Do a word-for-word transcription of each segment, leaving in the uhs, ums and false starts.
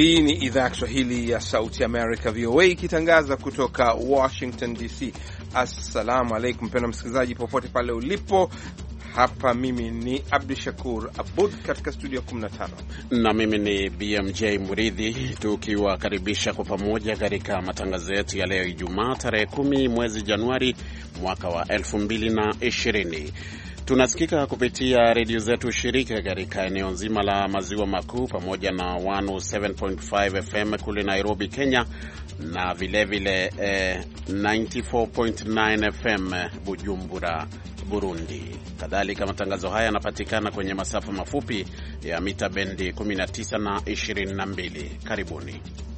Hii ni idhaa ya Kiswahili ya Sauti America, V O A, ikitangaza kutoka Washington D C. Assalamu alaikum mpendwa msikilizaji popote pale ulipo. Hapa mimi ni Abdi Shakur Abud katika studio kumi na tano na mimi ni B M J Muridhi, tukiwakaribisha kwa pamoja katika matangazo yetu ya leo Ijumaa tarehe kumi mwezi Januari mwaka wa elfu mbili na ishirini. Tunasikika kupitia redio zetu shirika katika eneo nzima la maziwa makuu pamoja na mia saba nukta tano F M kule Nairobi, Kenya, na vile vile eh, tisini na nne nukta tisa F M Bujumbura, Burundi. Kadhalika matangazo haya yanapatikana kwenye masafa mafupi ya mita bendi kumi na tisa na ishirini na mbili. Karibuni.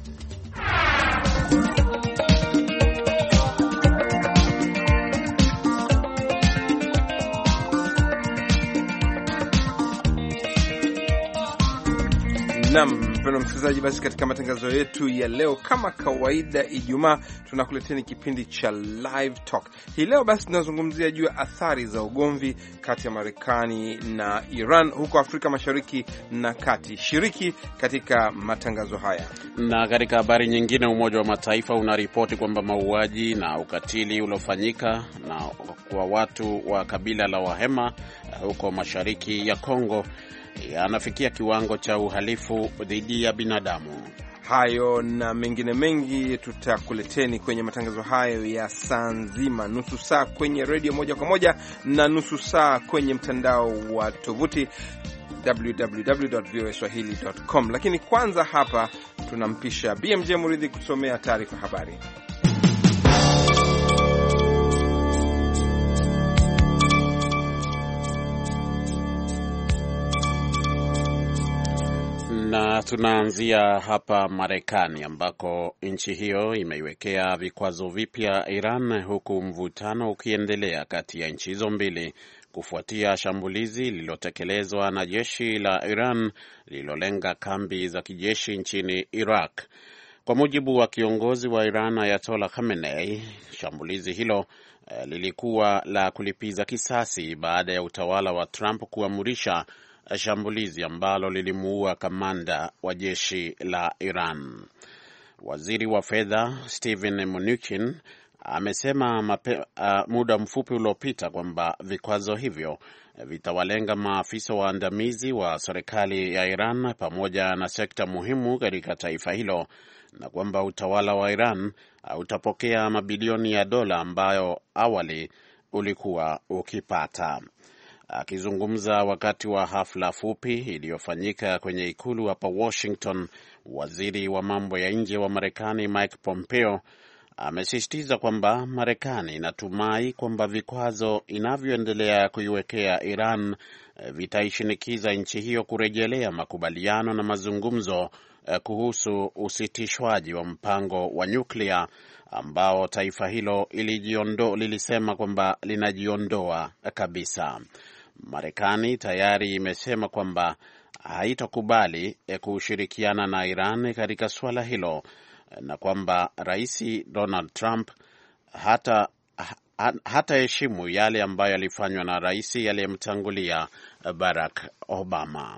Naam, mpendwa msikilizaji, basi katika matangazo yetu ya leo kama kawaida Ijumaa tunakuleteni kipindi cha Live Talk. Hii leo basi tunazungumzia juu ya athari za ugomvi kati ya Marekani na Iran huko Afrika Mashariki na Kati. Shiriki katika matangazo haya. Na katika habari nyingine, Umoja wa Mataifa unaripoti kwamba mauaji na ukatili uliofanyika na kwa watu wa kabila la Wahema huko mashariki ya Kongo yanafikia kiwango cha uhalifu dhidi ya binadamu. Hayo na mengine mengi tutakuleteni kwenye matangazo hayo ya saa nzima, nusu saa kwenye redio moja kwa moja na nusu saa kwenye mtandao wa tovuti w w w dot v o a swahili dot com. Lakini kwanza hapa tunampisha B M J Muridhi kusomea taarifa habari. Na tunaanzia hapa Marekani ambako nchi hiyo imeiwekea vikwazo vipya Iran, huku mvutano ukiendelea kati ya nchi hizo mbili kufuatia shambulizi lililotekelezwa na jeshi la Iran lililolenga kambi za kijeshi nchini Iraq. Kwa mujibu wa kiongozi wa Iran Ayatollah Khamenei, shambulizi hilo eh, lilikuwa la kulipiza kisasi baada ya utawala wa Trump kuamurisha shambulizi ambalo lilimuua kamanda wa jeshi la Iran. Waziri wa fedha Steven Mnuchin amesema mape, uh, muda mfupi uliopita kwamba vikwazo hivyo vitawalenga maafisa waandamizi wa serikali ya Iran pamoja na sekta muhimu katika taifa hilo, na kwamba utawala wa Iran utapokea mabilioni ya dola ambayo awali ulikuwa ukipata. Akizungumza wakati wa hafla fupi iliyofanyika kwenye ikulu hapa Washington, waziri wa mambo ya nje wa Marekani Mike Pompeo amesisitiza kwamba Marekani inatumai kwamba vikwazo inavyoendelea kuiwekea Iran vitaishinikiza nchi hiyo kurejelea makubaliano na mazungumzo kuhusu usitishwaji wa mpango wa nyuklia ambao taifa hilo ilijiondoa, lilisema kwamba linajiondoa kabisa. Marekani tayari imesema kwamba haitakubali kushirikiana na Iran katika suala hilo na kwamba Rais Donald Trump hata hata heshimu yale ambayo yalifanywa na rais aliyemtangulia Barack Obama.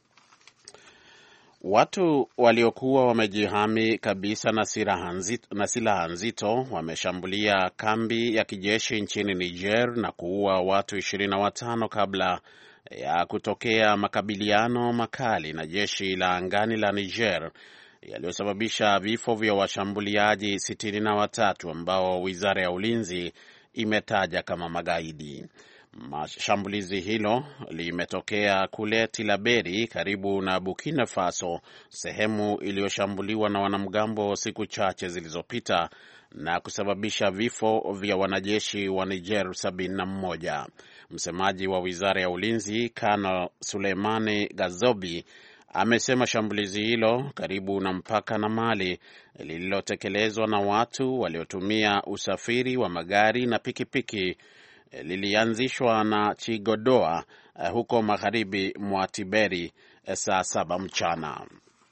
Watu waliokuwa wamejihami kabisa na silaha nzito, na silaha nzito wameshambulia kambi ya kijeshi nchini Niger na kuua watu ishirini na watano kabla ya kutokea makabiliano makali na jeshi la angani la Niger yaliyosababisha vifo vya washambuliaji sitini na watatu ambao Wizara ya Ulinzi imetaja kama magaidi. Shambulizi hilo limetokea kule Tilaberi karibu na Burkina Faso, sehemu iliyoshambuliwa na wanamgambo siku chache zilizopita na kusababisha vifo vya wanajeshi wa Niger sabini na mmoja. Msemaji wa Wizara ya Ulinzi Colonel Suleimani Gazobi amesema shambulizi hilo karibu na mpaka na Mali lililotekelezwa na watu waliotumia usafiri wa magari na pikipiki lilianzishwa na Chigodoa uh, huko magharibi mwa Tiberi uh, saa saba mchana.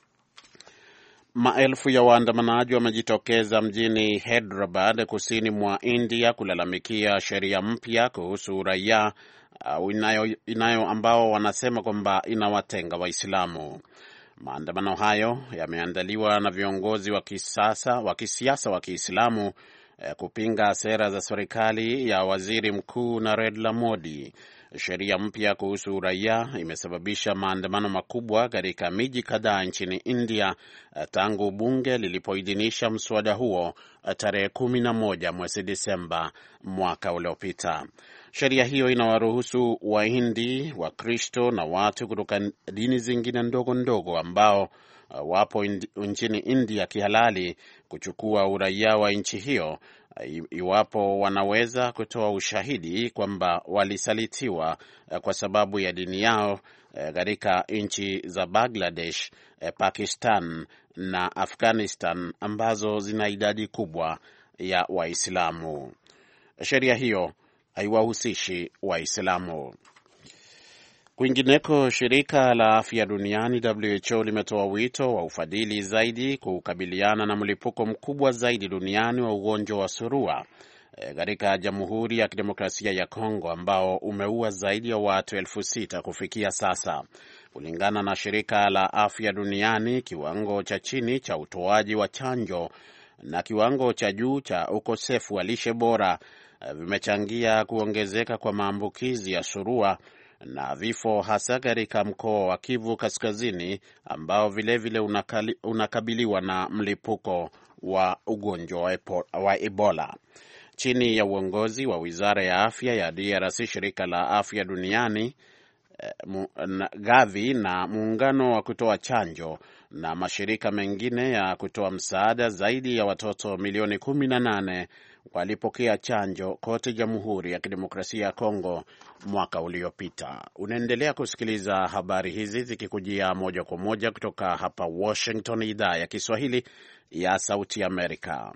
Maelfu ya waandamanaji wamejitokeza mjini Hyderabad kusini mwa India kulalamikia sheria mpya kuhusu raia uh, inayo, inayo ambao wanasema kwamba inawatenga Waislamu. Maandamano hayo yameandaliwa na viongozi wa kisasa wa kisiasa wa Kiislamu eh, kupinga sera za serikali ya Waziri Mkuu Narendra Modi. Sheria mpya kuhusu uraia imesababisha maandamano makubwa katika miji kadhaa nchini India tangu bunge lilipoidhinisha mswada huo tarehe kumi na moja mwezi Disemba mwaka uliopita. Sheria hiyo inawaruhusu Wahindi, Wakristo na watu kutoka dini zingine ndogo ndogo ambao wapo nchini India kihalali kuchukua uraia wa nchi hiyo iwapo wanaweza kutoa ushahidi kwamba walisalitiwa kwa sababu ya dini yao katika nchi za Bangladesh, Pakistan na Afghanistan ambazo zina idadi kubwa ya Waislamu. Sheria hiyo haiwahusishi Waislamu. Kwingineko, shirika la afya duniani W H O limetoa wito wa ufadhili zaidi kukabiliana na mlipuko mkubwa zaidi duniani wa ugonjwa wa surua katika Jamhuri ya Kidemokrasia ya Kongo ambao umeua zaidi ya watu elfu sita kufikia sasa. Kulingana na shirika la afya duniani, kiwango cha chini cha utoaji wa chanjo na kiwango cha juu cha ukosefu wa lishe bora vimechangia kuongezeka kwa maambukizi ya surua na vifo, hasa katika mkoa wa Kivu Kaskazini ambao vilevile vile unakabiliwa na mlipuko wa ugonjwa wa Ebola. Chini ya uongozi wa Wizara ya Afya ya D R C, shirika la afya duniani Gavi na muungano wa kutoa chanjo na mashirika mengine ya kutoa msaada, zaidi ya watoto milioni kumi na nane walipokea chanjo kote Jamhuri ya Kidemokrasia ya Kongo mwaka uliopita. Unaendelea kusikiliza habari hizi zikikujia moja kwa moja kutoka hapa Washington, idhaa ya Kiswahili ya Sauti Amerika.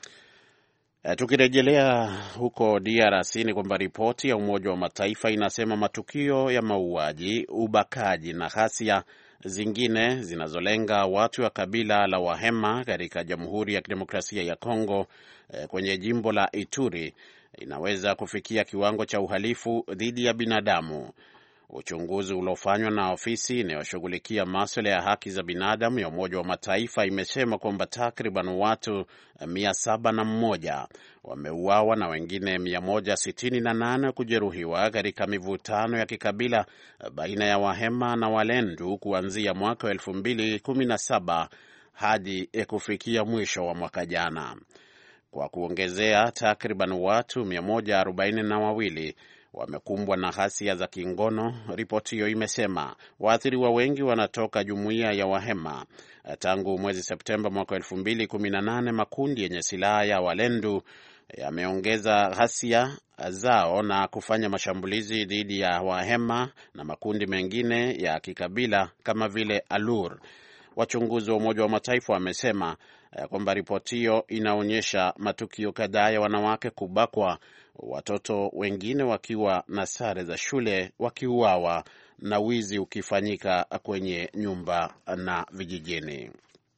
Tukirejelea huko D R C ni kwamba ripoti ya Umoja wa Mataifa inasema matukio ya mauaji, ubakaji na ghasia zingine zinazolenga watu wa kabila la Wahema katika Jamhuri ya Kidemokrasia ya Kongo kwenye jimbo la Ituri inaweza kufikia kiwango cha uhalifu dhidi ya binadamu. Uchunguzi uliofanywa na ofisi inayoshughulikia masuala ya haki za binadamu ya Umoja wa Mataifa imesema kwamba takriban watu mia saba na moja wameuawa na wengine mia moja sitini na nane kujeruhiwa katika mivutano ya kikabila baina ya Wahema na Walendu kuanzia mwaka elfu mbili kumi na saba hadi kufikia mwisho wa mwaka jana. Kwa kuongezea, takriban watu mia moja arobaini na wawili wamekumbwa na ghasia za kingono. Ripoti hiyo imesema waathiriwa wengi wanatoka jumuiya ya Wahema. Tangu mwezi Septemba mwaka elfu mbili kumi na nane, makundi yenye silaha ya Walendu yameongeza ghasia zao na kufanya mashambulizi dhidi ya Wahema na makundi mengine ya kikabila kama vile Alur. Wachunguzi wa Umoja wa Mataifa wamesema kwamba ripoti hiyo inaonyesha matukio kadhaa ya wanawake kubakwa, watoto wengine wakiwa na sare za shule wakiuawa na wizi ukifanyika kwenye nyumba na vijijini.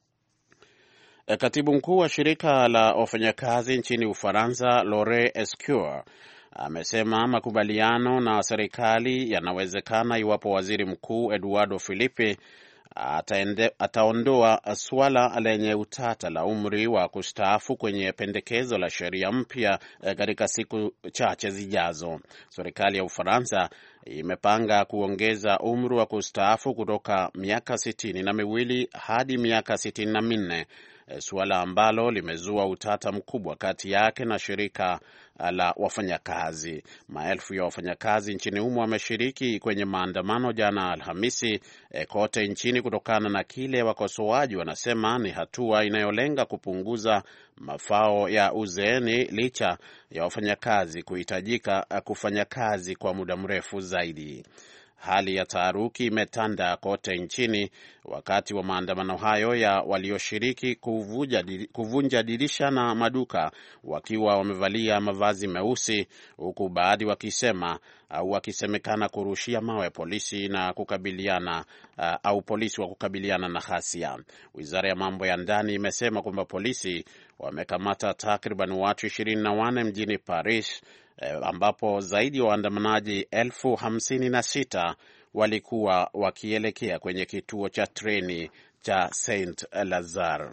Katibu mkuu wa shirika la wafanyakazi nchini Ufaransa, Laurent Escure, amesema makubaliano na serikali yanawezekana iwapo waziri mkuu Eduardo Philippe Ataende, ataondoa swala lenye utata la umri wa kustaafu kwenye pendekezo la sheria mpya katika siku chache zijazo. Serikali ya Ufaransa imepanga kuongeza umri wa kustaafu kutoka miaka sitini na miwili hadi miaka sitini na minne, suala ambalo limezua utata mkubwa kati yake na shirika la wafanyakazi. Maelfu ya wafanyakazi nchini humo wameshiriki kwenye maandamano jana Alhamisi e, kote nchini kutokana na kile wakosoaji wanasema ni hatua inayolenga kupunguza mafao ya uzeeni licha ya wafanyakazi kuhitajika kufanya kazi kwa muda mrefu zaidi. Hali ya taharuki imetanda kote nchini wakati wa maandamano hayo ya walioshiriki kuvunja, kuvunja dirisha na maduka wakiwa wamevalia mavazi meusi, huku baadhi wakisema au wakisemekana kurushia mawe polisi na kukabiliana uh, au polisi wa kukabiliana na ghasia. Wizara ya mambo ya ndani imesema kwamba polisi wamekamata takriban watu ishirini na wanne mjini Paris, ambapo zaidi ya waandamanaji elfu hamsini na sita walikuwa wakielekea kwenye kituo cha treni cha Saint Lazare.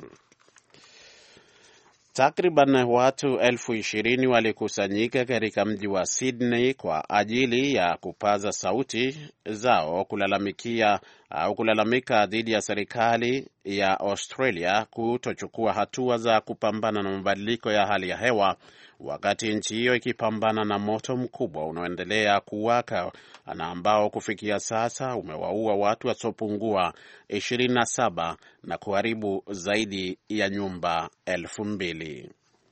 Takriban watu elfu ishirini walikusanyika katika mji wa Sydney kwa ajili ya kupaza sauti zao kulalamikia au kulalamika dhidi ya serikali ya Australia kutochukua hatua za kupambana na mabadiliko ya hali ya hewa, wakati nchi hiyo ikipambana na moto mkubwa unaoendelea kuwaka na ambao kufikia sasa umewaua watu wasiopungua ishirini na saba na kuharibu zaidi ya nyumba elfu mbili.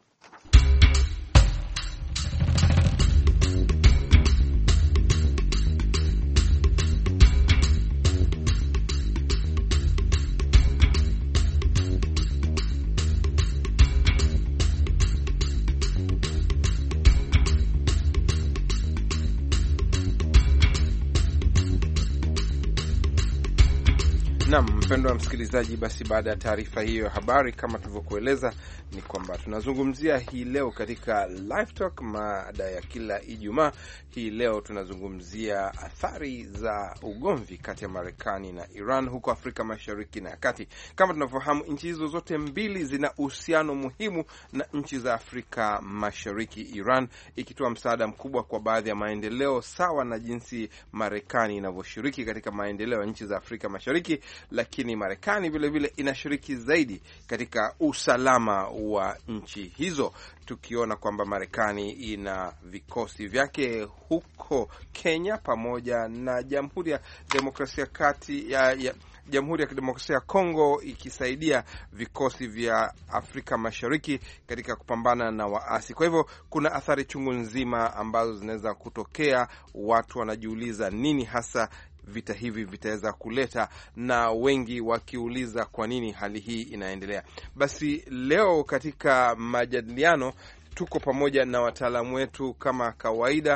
Naam, mpendwa wa msikilizaji, basi baada ya taarifa hiyo ya habari, kama tulivyokueleza ni kwamba tunazungumzia hii leo katika Live Talk, mada ya kila Ijumaa. Hii leo tunazungumzia athari za ugomvi kati ya Marekani na Iran huko Afrika Mashariki na Kati. Kama tunavyofahamu, nchi hizo zote mbili zina uhusiano muhimu na nchi za Afrika Mashariki, Iran ikitoa msaada mkubwa kwa baadhi ya maendeleo sawa na jinsi Marekani inavyoshiriki katika maendeleo ya nchi za Afrika Mashariki, lakini Marekani vile vile inashiriki zaidi katika usalama wa nchi hizo, tukiona kwamba Marekani ina vikosi vyake huko Kenya pamoja na Jamhuri ya Demokrasia kati ya, ya Jamhuri ya Kidemokrasia ya Kongo ikisaidia vikosi vya Afrika Mashariki katika kupambana na waasi. Kwa hivyo kuna athari chungu nzima ambazo zinaweza kutokea. Watu wanajiuliza nini hasa vita hivi vitaweza kuleta, na wengi wakiuliza kwa nini hali hii inaendelea. Basi leo katika majadiliano tuko pamoja na wataalamu wetu kama kawaida,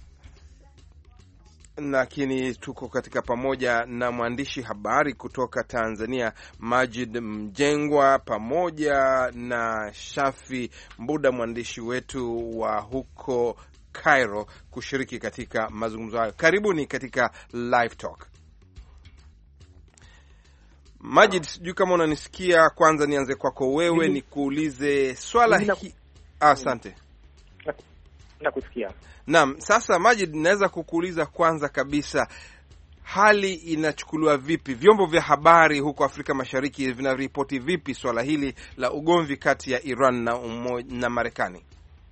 lakini tuko katika pamoja na mwandishi habari kutoka Tanzania Majid Mjengwa pamoja na Shafi Mbuda, mwandishi wetu wa huko Cairo, kushiriki katika mazungumzo hayo. Karibuni katika Live Talk. Majid, sijui kama unanisikia. Kwanza nianze kwako wewe, nikuulize swala hili. Asante. Nakusikia. Naam, sasa Majid, naweza kukuuliza kwanza kabisa, hali inachukuliwa vipi? Vyombo vya habari huko Afrika Mashariki vinaripoti vipi swala hili la ugomvi kati ya Iran na, na Marekani?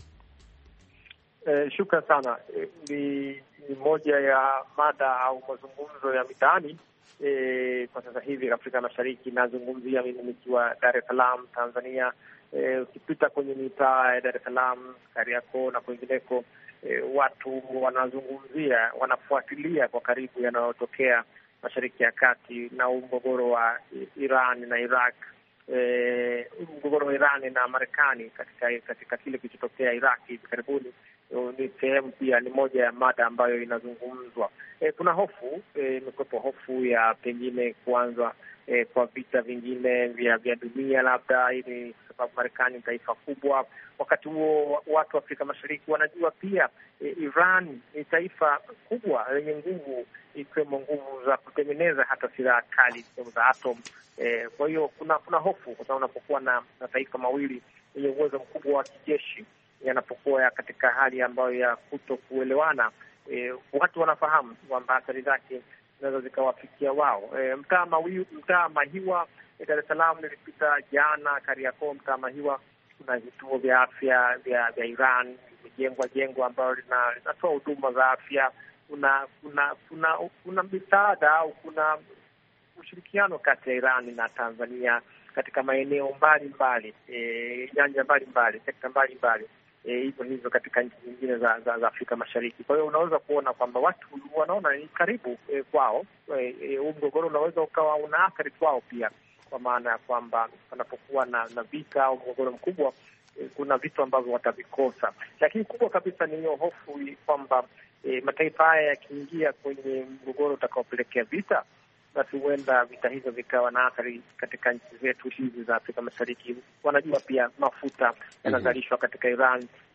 Eh, shukran sana. Eh, ni, ni moja ya mada au mazungumzo ya mitaani eh, kwa sasa hivi Afrika Mashariki. Nazungumzia mimi nikiwa Dar es Salaam, Tanzania. Eh, ukipita kwenye mitaa ya Dar es Salaam, Kariakoo na kwingineko, eh, watu wanazungumzia, wanafuatilia kwa karibu yanayotokea Mashariki ya Kati na mgogoro wa Iran na Iraq. Eh, mgogoro wa Iran na Marekani katika katika kile kilichotokea Iraq hivi karibuni ni sehemu pia, ni moja ya mada ambayo inazungumzwa. E, kuna hofu imekuwepo, e, hofu ya pengine kuanza e, kwa vita vingine vya vya dunia labda, ili sababu Marekani ni taifa kubwa. Wakati huo watu wa Afrika Mashariki wanajua pia e, Iran ni taifa kubwa lenye nguvu, ikiwemo nguvu za kutengeneza hata silaha kali ikiwemo za atom. E, kwa hiyo kuna kuna hofu kwa sababu unapokuwa na mataifa mawili yenye uwezo mkubwa wa kijeshi yanapokuwa katika hali ambayo ya kuto kuelewana, e, watu wanafahamu kwamba athari zake zinaweza zikawafikia wao. E, mtaa mawi, mtaa Mahiwa e, Dar es Salaam nilipita jana, Kariakoo, mtaa Mahiwa kuna vituo vya afya vya vya Iran vimejengwa jengo ambalo linatoa huduma za afya. Kuna kuna kuna kuna misaada au kuna ushirikiano kati ya Iran na Tanzania katika maeneo mbalimbali, e, nyanja mbalimbali, sekta mbalimbali, hivyo e, hivyo katika nchi nyingine za, za, za Afrika Mashariki. Kwa hiyo unaweza kuona kwamba watu wanaona ni karibu e, kwao. E, e, mgogoro unaweza ukawa una athari kwao pia, kwa maana ya kwamba wanapokuwa na, na vita au mgogoro mkubwa, e, kuna vitu ambavyo watavikosa. Lakini kubwa kabisa ni hiyo hofu kwamba e, mataifa haya yakiingia kwenye mgogoro utakaopelekea vita, basi huenda vita hivyo vikawa na athari katika nchi zetu hizi za Afrika Mashariki. Wanajua pia mafuta yanazalishwa katika Iran,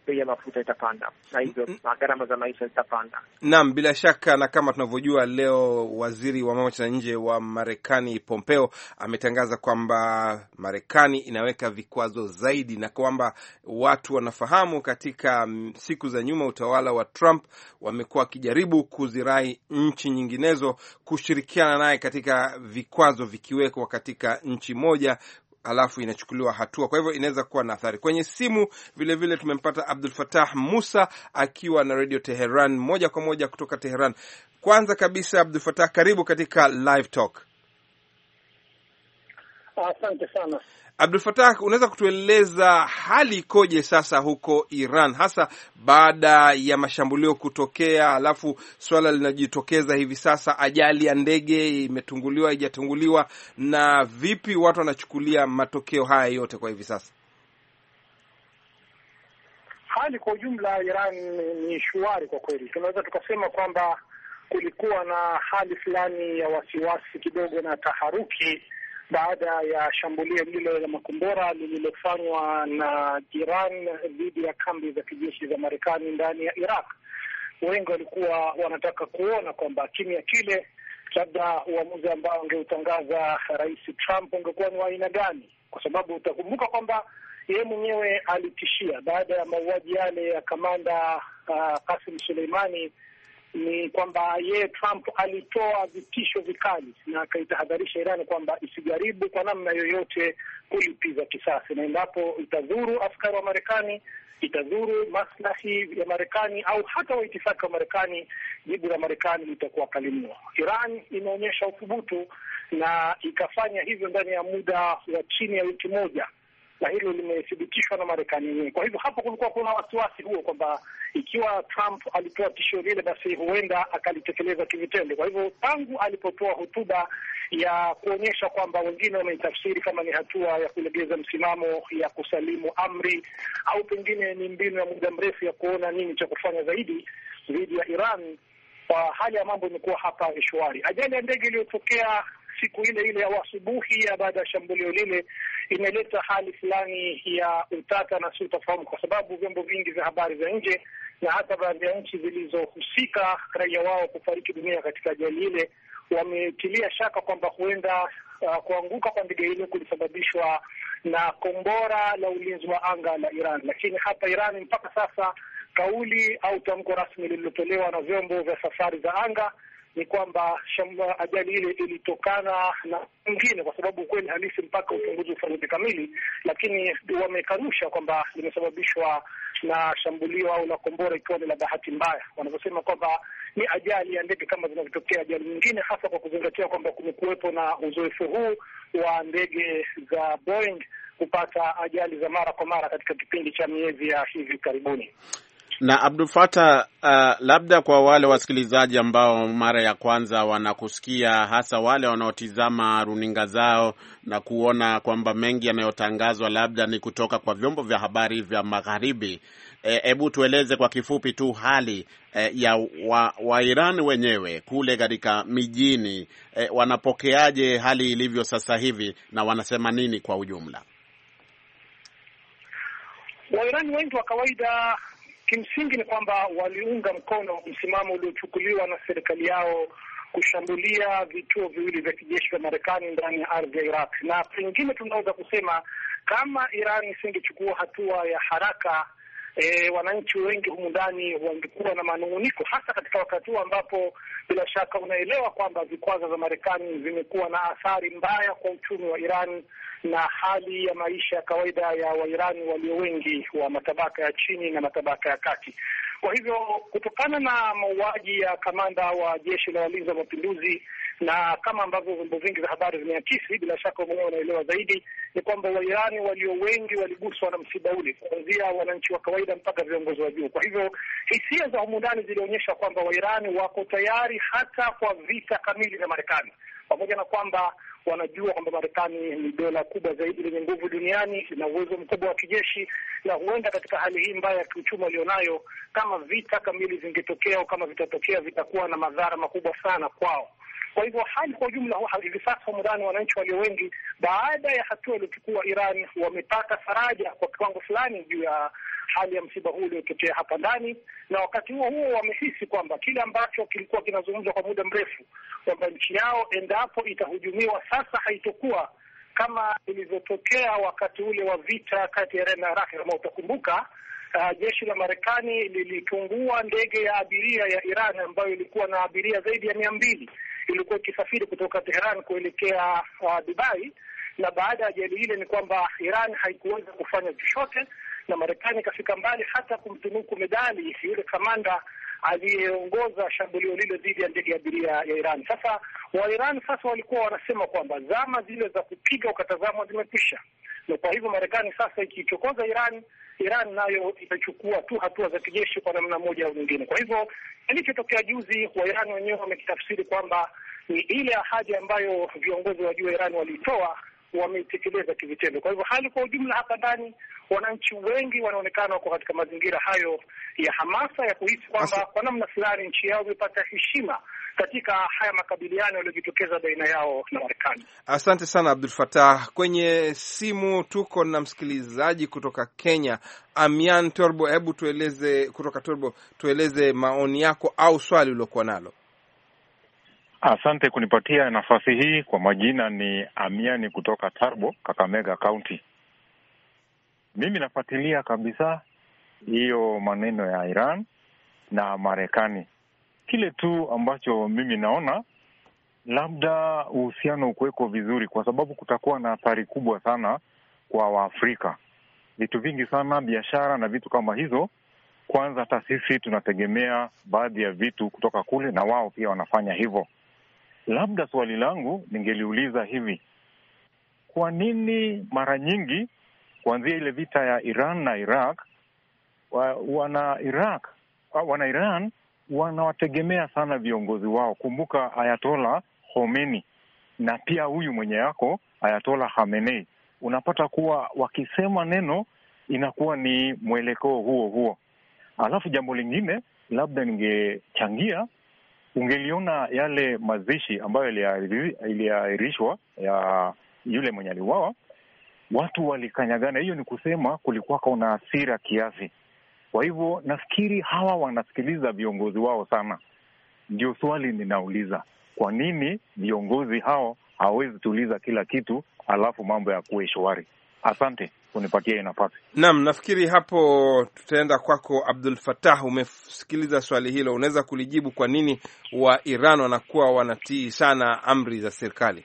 bei ya mafuta itapanda na hivyo gharama za maisha zitapanda. Naam, bila shaka, na kama tunavyojua leo waziri wa mambo ya nje wa Marekani Pompeo ametangaza kwamba Marekani inaweka vikwazo zaidi, na kwamba watu wanafahamu katika siku za nyuma utawala wa Trump wamekuwa wakijaribu kuzirai nchi nyinginezo kushirikiana naye katika vikwazo vikiwekwa katika nchi moja alafu inachukuliwa hatua. Kwa hivyo inaweza kuwa na athari. Kwenye simu vile vile tumempata Abdul Fattah Musa akiwa na Radio Teheran moja kwa moja kutoka Teheran. Kwanza kabisa Abdul Fattah, karibu katika Live Talk. Asante sana. Abdul Fattah, unaweza kutueleza hali ikoje sasa huko Iran, hasa baada ya mashambulio kutokea, alafu swala linajitokeza hivi sasa, ajali ya ndege imetunguliwa haijatunguliwa, na vipi watu wanachukulia matokeo haya yote kwa hivi sasa? Hali kwa ujumla Iran ni shwari kwa kweli. Tunaweza tukasema kwamba kulikuwa na hali fulani ya wasiwasi kidogo na taharuki baada ya shambulio lile la makombora lililofanywa na Iran dhidi ya kambi za kijeshi za Marekani ndani ya Iraq. Wengi walikuwa wanataka kuona kwamba kimya kile, labda uamuzi ambao angeutangaza Rais Trump ungekuwa ni wa aina gani, kwa sababu utakumbuka kwamba yeye mwenyewe alitishia baada ya mauaji yale ya kamanda uh, Qasim Soleimani, ni kwamba yeye Trump alitoa vitisho vikali na akaitahadharisha Iran kwamba isijaribu kwa namna yoyote kulipiza kisasi, na endapo itadhuru askari wa Marekani, itadhuru maslahi ya Marekani au hata waitifaki wa Marekani, jibu la Marekani litakuwa kali mno. Iran imeonyesha uthubutu na ikafanya hivyo ndani ya muda wa chini ya wiki moja, na hilo limethibitishwa na Marekani yenyewe. Kwa hivyo hapo kulikuwa kuna wasiwasi huo kwamba ikiwa Trump alitoa tishio lile, basi huenda akalitekeleza kivitendo. Kwa hivyo tangu alipotoa hotuba ya kuonyesha kwamba wengine wameitafsiri kama ni hatua ya kulegeza msimamo, ya kusalimu amri, au pengine ni mbinu ya muda mrefu ya kuona nini cha kufanya zaidi dhidi ya Iran, kwa hali ya mambo imekuwa hapa shwari. Ajali ya ndege iliyotokea siku ile ile ya asubuhi ya baada ya shambulio lile imeleta hali fulani ya utata na sintofahamu, kwa sababu vyombo vingi vya habari vya nje na hata baadhi ya nchi zilizohusika raia wao kufariki dunia katika ajali ile wametilia shaka kwamba huenda uh, kuanguka kwa ndege ile kulisababishwa na kombora la ulinzi wa anga la Iran. Lakini hapa Iran mpaka sasa kauli au tamko rasmi lililotolewa na vyombo vya safari za anga ni kwamba ajali ile ilitokana na mwingine, kwa sababu kweli halisi mpaka uchunguzi ufanyike kamili, lakini wamekanusha kwamba limesababishwa na shambulio au la kombora ikiwa ni la bahati mbaya. Wanavyosema kwamba ni ajali ya ndege kama zinavyotokea ajali nyingine, hasa kwa kuzingatia kwamba kumekuwepo na uzoefu huu wa ndege za Boeing kupata ajali za mara kwa mara katika kipindi cha miezi ya hivi karibuni. Na Abdul Fattah, uh, labda kwa wale wasikilizaji ambao mara ya kwanza wanakusikia, hasa wale wanaotizama runinga zao na kuona kwamba mengi yanayotangazwa labda ni kutoka kwa vyombo vya habari vya magharibi, hebu e, tueleze kwa kifupi tu hali e, ya wa, wa Iran wenyewe kule katika mijini, e, wanapokeaje hali ilivyo sasa hivi na wanasema nini kwa ujumla? Wairani wengi wa kawaida kimsingi ni kwamba waliunga mkono msimamo uliochukuliwa na serikali yao kushambulia vituo viwili vya kijeshi vya Marekani ndani ya ardhi ya Iraq. Na pengine tunaweza kusema kama Iran isingechukua hatua ya haraka, e, wananchi wengi humu ndani wangekuwa na manunguniko, hasa katika wakati huu ambapo bila shaka unaelewa kwamba vikwazo vya Marekani vimekuwa na athari mbaya kwa uchumi wa Iran na hali ya maisha ya kawaida ya Wairani walio wengi wa matabaka ya chini na matabaka ya kati. Kwa hivyo kutokana na mauaji ya kamanda wa jeshi la walinzi wa mapinduzi, na kama ambavyo vyombo vingi vya habari vimeakisi, bila shaka mwenyewe unaelewa zaidi, ni kwamba Wairani walio wengi waliguswa na msiba ule, kuanzia wananchi wa kawaida mpaka viongozi wa juu. Kwa hivyo hisia za humu ndani zilionyesha kwamba Wairani wako tayari hata kwa vita kamili na Marekani, pamoja na kwamba wanajua kwamba Marekani ni dola kubwa zaidi lenye nguvu duniani, ina uwezo mkubwa wa kijeshi, na huenda katika hali hii mbaya ya kiuchumi walionayo, kama vita kamili zingetokea au kama vitatokea, vitakuwa na madhara makubwa sana kwao. Kwa hivyo hali kwa ujumla hivi sasa mudani wananchi walio wengi, baada ya hatua iliyochukua Iran, wamepata faraja kwa kiwango fulani juu ya hali ya msiba huu uliotokea hapa ndani, na wakati huo huo wamehisi kwamba kile ambacho kilikuwa kinazungumzwa kwa muda mrefu kwamba nchi yao endapo itahujumiwa sasa haitokuwa kama ilivyotokea wakati ule wa vita kati ya Iran na Iraq. Kama utakumbuka, uh, jeshi la Marekani lilitungua ndege ya abiria ya Iran ambayo ilikuwa na abiria zaidi ya mia mbili, ilikuwa ikisafiri kutoka Tehran kuelekea uh, Dubai, na baada ya ajali ile ni kwamba Iran haikuweza kufanya chochote, na Marekani ikafika mbali hata kumtunuku medali yule kamanda aliyeongoza shambulio lile dhidi ya ndege ya abiria ya Iran. Sasa wa Iran sasa walikuwa wanasema kwamba zama zile za kupiga ukatazama zimekwisha, na kwa hivyo Marekani sasa ikichokoza Iran, Iran nayo itachukua tu hatua za kijeshi kwa namna moja au nyingine. Kwa hivyo kilichotokea juzi, wa Iran wenyewe wamekitafsiri kwamba ni ile ahadi ambayo viongozi wa juu wa Iran walitoa wameitekeleza kivitendo. Kwa hivyo hali kwa ujumla hapa ndani, wananchi wengi wanaonekana wako katika mazingira hayo ya hamasa ya kuhisi kwamba kwa namna fulani nchi yao imepata heshima katika haya makabiliano yaliyojitokeza baina yao na Marekani. Asante sana Abdul Fattah. Kwenye simu tuko na msikilizaji kutoka Kenya, Amian Turbo. Hebu tueleze kutoka Turbo, tueleze maoni yako au swali uliokuwa nalo. Asante kunipatia nafasi hii. Kwa majina ni Amiani kutoka Turbo, Kakamega County. Mimi nafuatilia kabisa hiyo maneno ya Iran na Marekani. Kile tu ambacho mimi naona labda uhusiano ukuweko vizuri, kwa sababu kutakuwa na athari kubwa sana kwa Waafrika. Vitu vingi sana, biashara na vitu kama hizo. Kwanza hata sisi tunategemea baadhi ya vitu kutoka kule, na wao pia wanafanya hivyo. Labda swali langu ningeliuliza hivi: kwa nini mara nyingi kuanzia ile vita ya Iran na Iraq, wa, wana Iraq wana Iran wanawategemea sana viongozi wao? Kumbuka Ayatollah Khomeini na pia huyu mwenye yako Ayatollah Khamenei, unapata kuwa wakisema neno inakuwa ni mwelekeo huo huo. Alafu jambo lingine labda ningechangia, ungeliona yale mazishi ambayo iliahirishwa ya yule mwenye aliuawa, watu walikanyagana. Hiyo ni kusema kulikuwa kuna hasira kiasi. Kwa hivyo nafikiri hawa wanasikiliza viongozi wao sana. Ndio swali ninauliza, kwa nini viongozi hao hawezi tuliza kila kitu alafu mambo ya kuwe shwari? Asante kunipatia nafasi. Naam, nafikiri hapo tutaenda kwako Abdul Fattah. Umesikiliza swali hilo, unaweza kulijibu kwa nini wa Iran wanakuwa wanatii sana amri za serikali?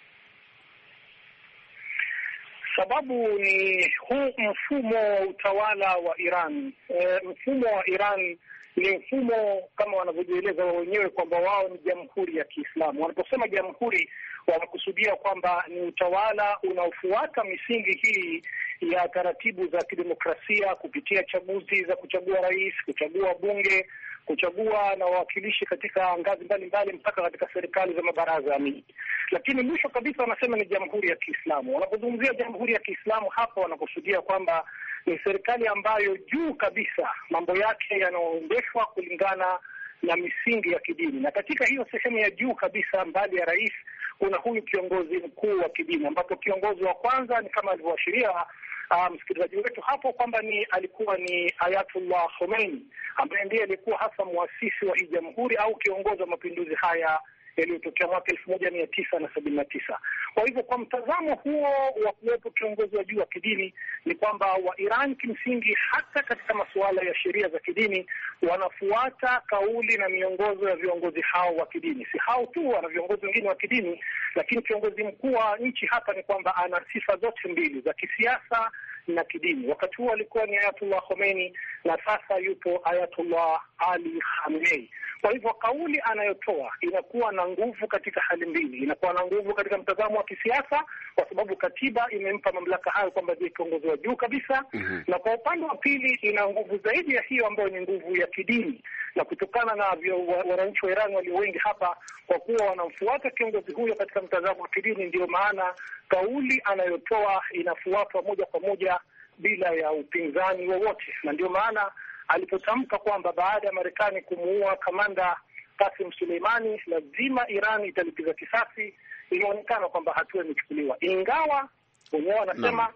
Sababu ni huu mfumo wa utawala wa Iran. E, mfumo wa Iran ni mfumo kama wanavyojieleza wao wenyewe kwamba wao ni jamhuri ya Kiislamu. Wanaposema jamhuri, wanakusudia kwamba ni utawala unaofuata misingi hii ya taratibu za kidemokrasia kupitia chaguzi za kuchagua rais, kuchagua bunge, kuchagua na wawakilishi katika ngazi mbalimbali mpaka katika serikali za mabaraza ya miji. Lakini mwisho kabisa wanasema ni jamhuri ya Kiislamu. Wanapozungumzia jamhuri ya Kiislamu hapa wanakusudia kwamba ni serikali ambayo juu kabisa mambo yake yanaendeshwa kulingana na misingi ya kidini, na katika hiyo sehemu ya juu kabisa, mbali ya rais, kuna huyu kiongozi mkuu wa kidini, ambapo kiongozi wa kwanza ni kama alivyoashiria uh, msikilizaji wetu hapo kwamba ni alikuwa ni Ayatollah Khomeini, ambaye ndiye alikuwa hasa muasisi wa hii jamhuri au kiongozi wa mapinduzi haya yaliyotokea mwaka elfu moja mia tisa na sabini na tisa. Kwa hivyo kwa mtazamo huo wa kuwepo kiongozi wa juu wa kidini ni kwamba wa Iran kimsingi hata katika masuala ya sheria za kidini wanafuata kauli na miongozo ya viongozi hao wa kidini. Si hao tu, wana viongozi wengine wa kidini, lakini kiongozi mkuu wa nchi hapa ni kwamba ana sifa zote mbili za kisiasa na kidini. Wakati huo alikuwa ni Ayatollah Khomeini na sasa yupo Ayatollah Ali Khamenei. Kwa hivyo kauli anayotoa inakuwa na nguvu katika hali mbili. Inakuwa na nguvu katika mtazamo wa kisiasa kwa sababu katiba imempa mamlaka hayo kwamba ndiye kiongozi wa juu kabisa. Mm-hmm. Na kwa upande wa pili ina nguvu zaidi ya hiyo ambayo ni nguvu ya kidini. Na kutokana na wananchi wa Iran walio wengi hapa kwa kuwa wanamfuata kiongozi huyo katika mtazamo wa kidini, ndio maana kauli anayotoa inafuatwa moja kwa moja bila ya upinzani wowote. Na ndio maana alipotamka kwamba baada ya Marekani kumuua kamanda Qasim Suleimani lazima Iran italipiza kisasi, ilionekana kwamba hatua imechukuliwa, ingawa wenyewe wanasema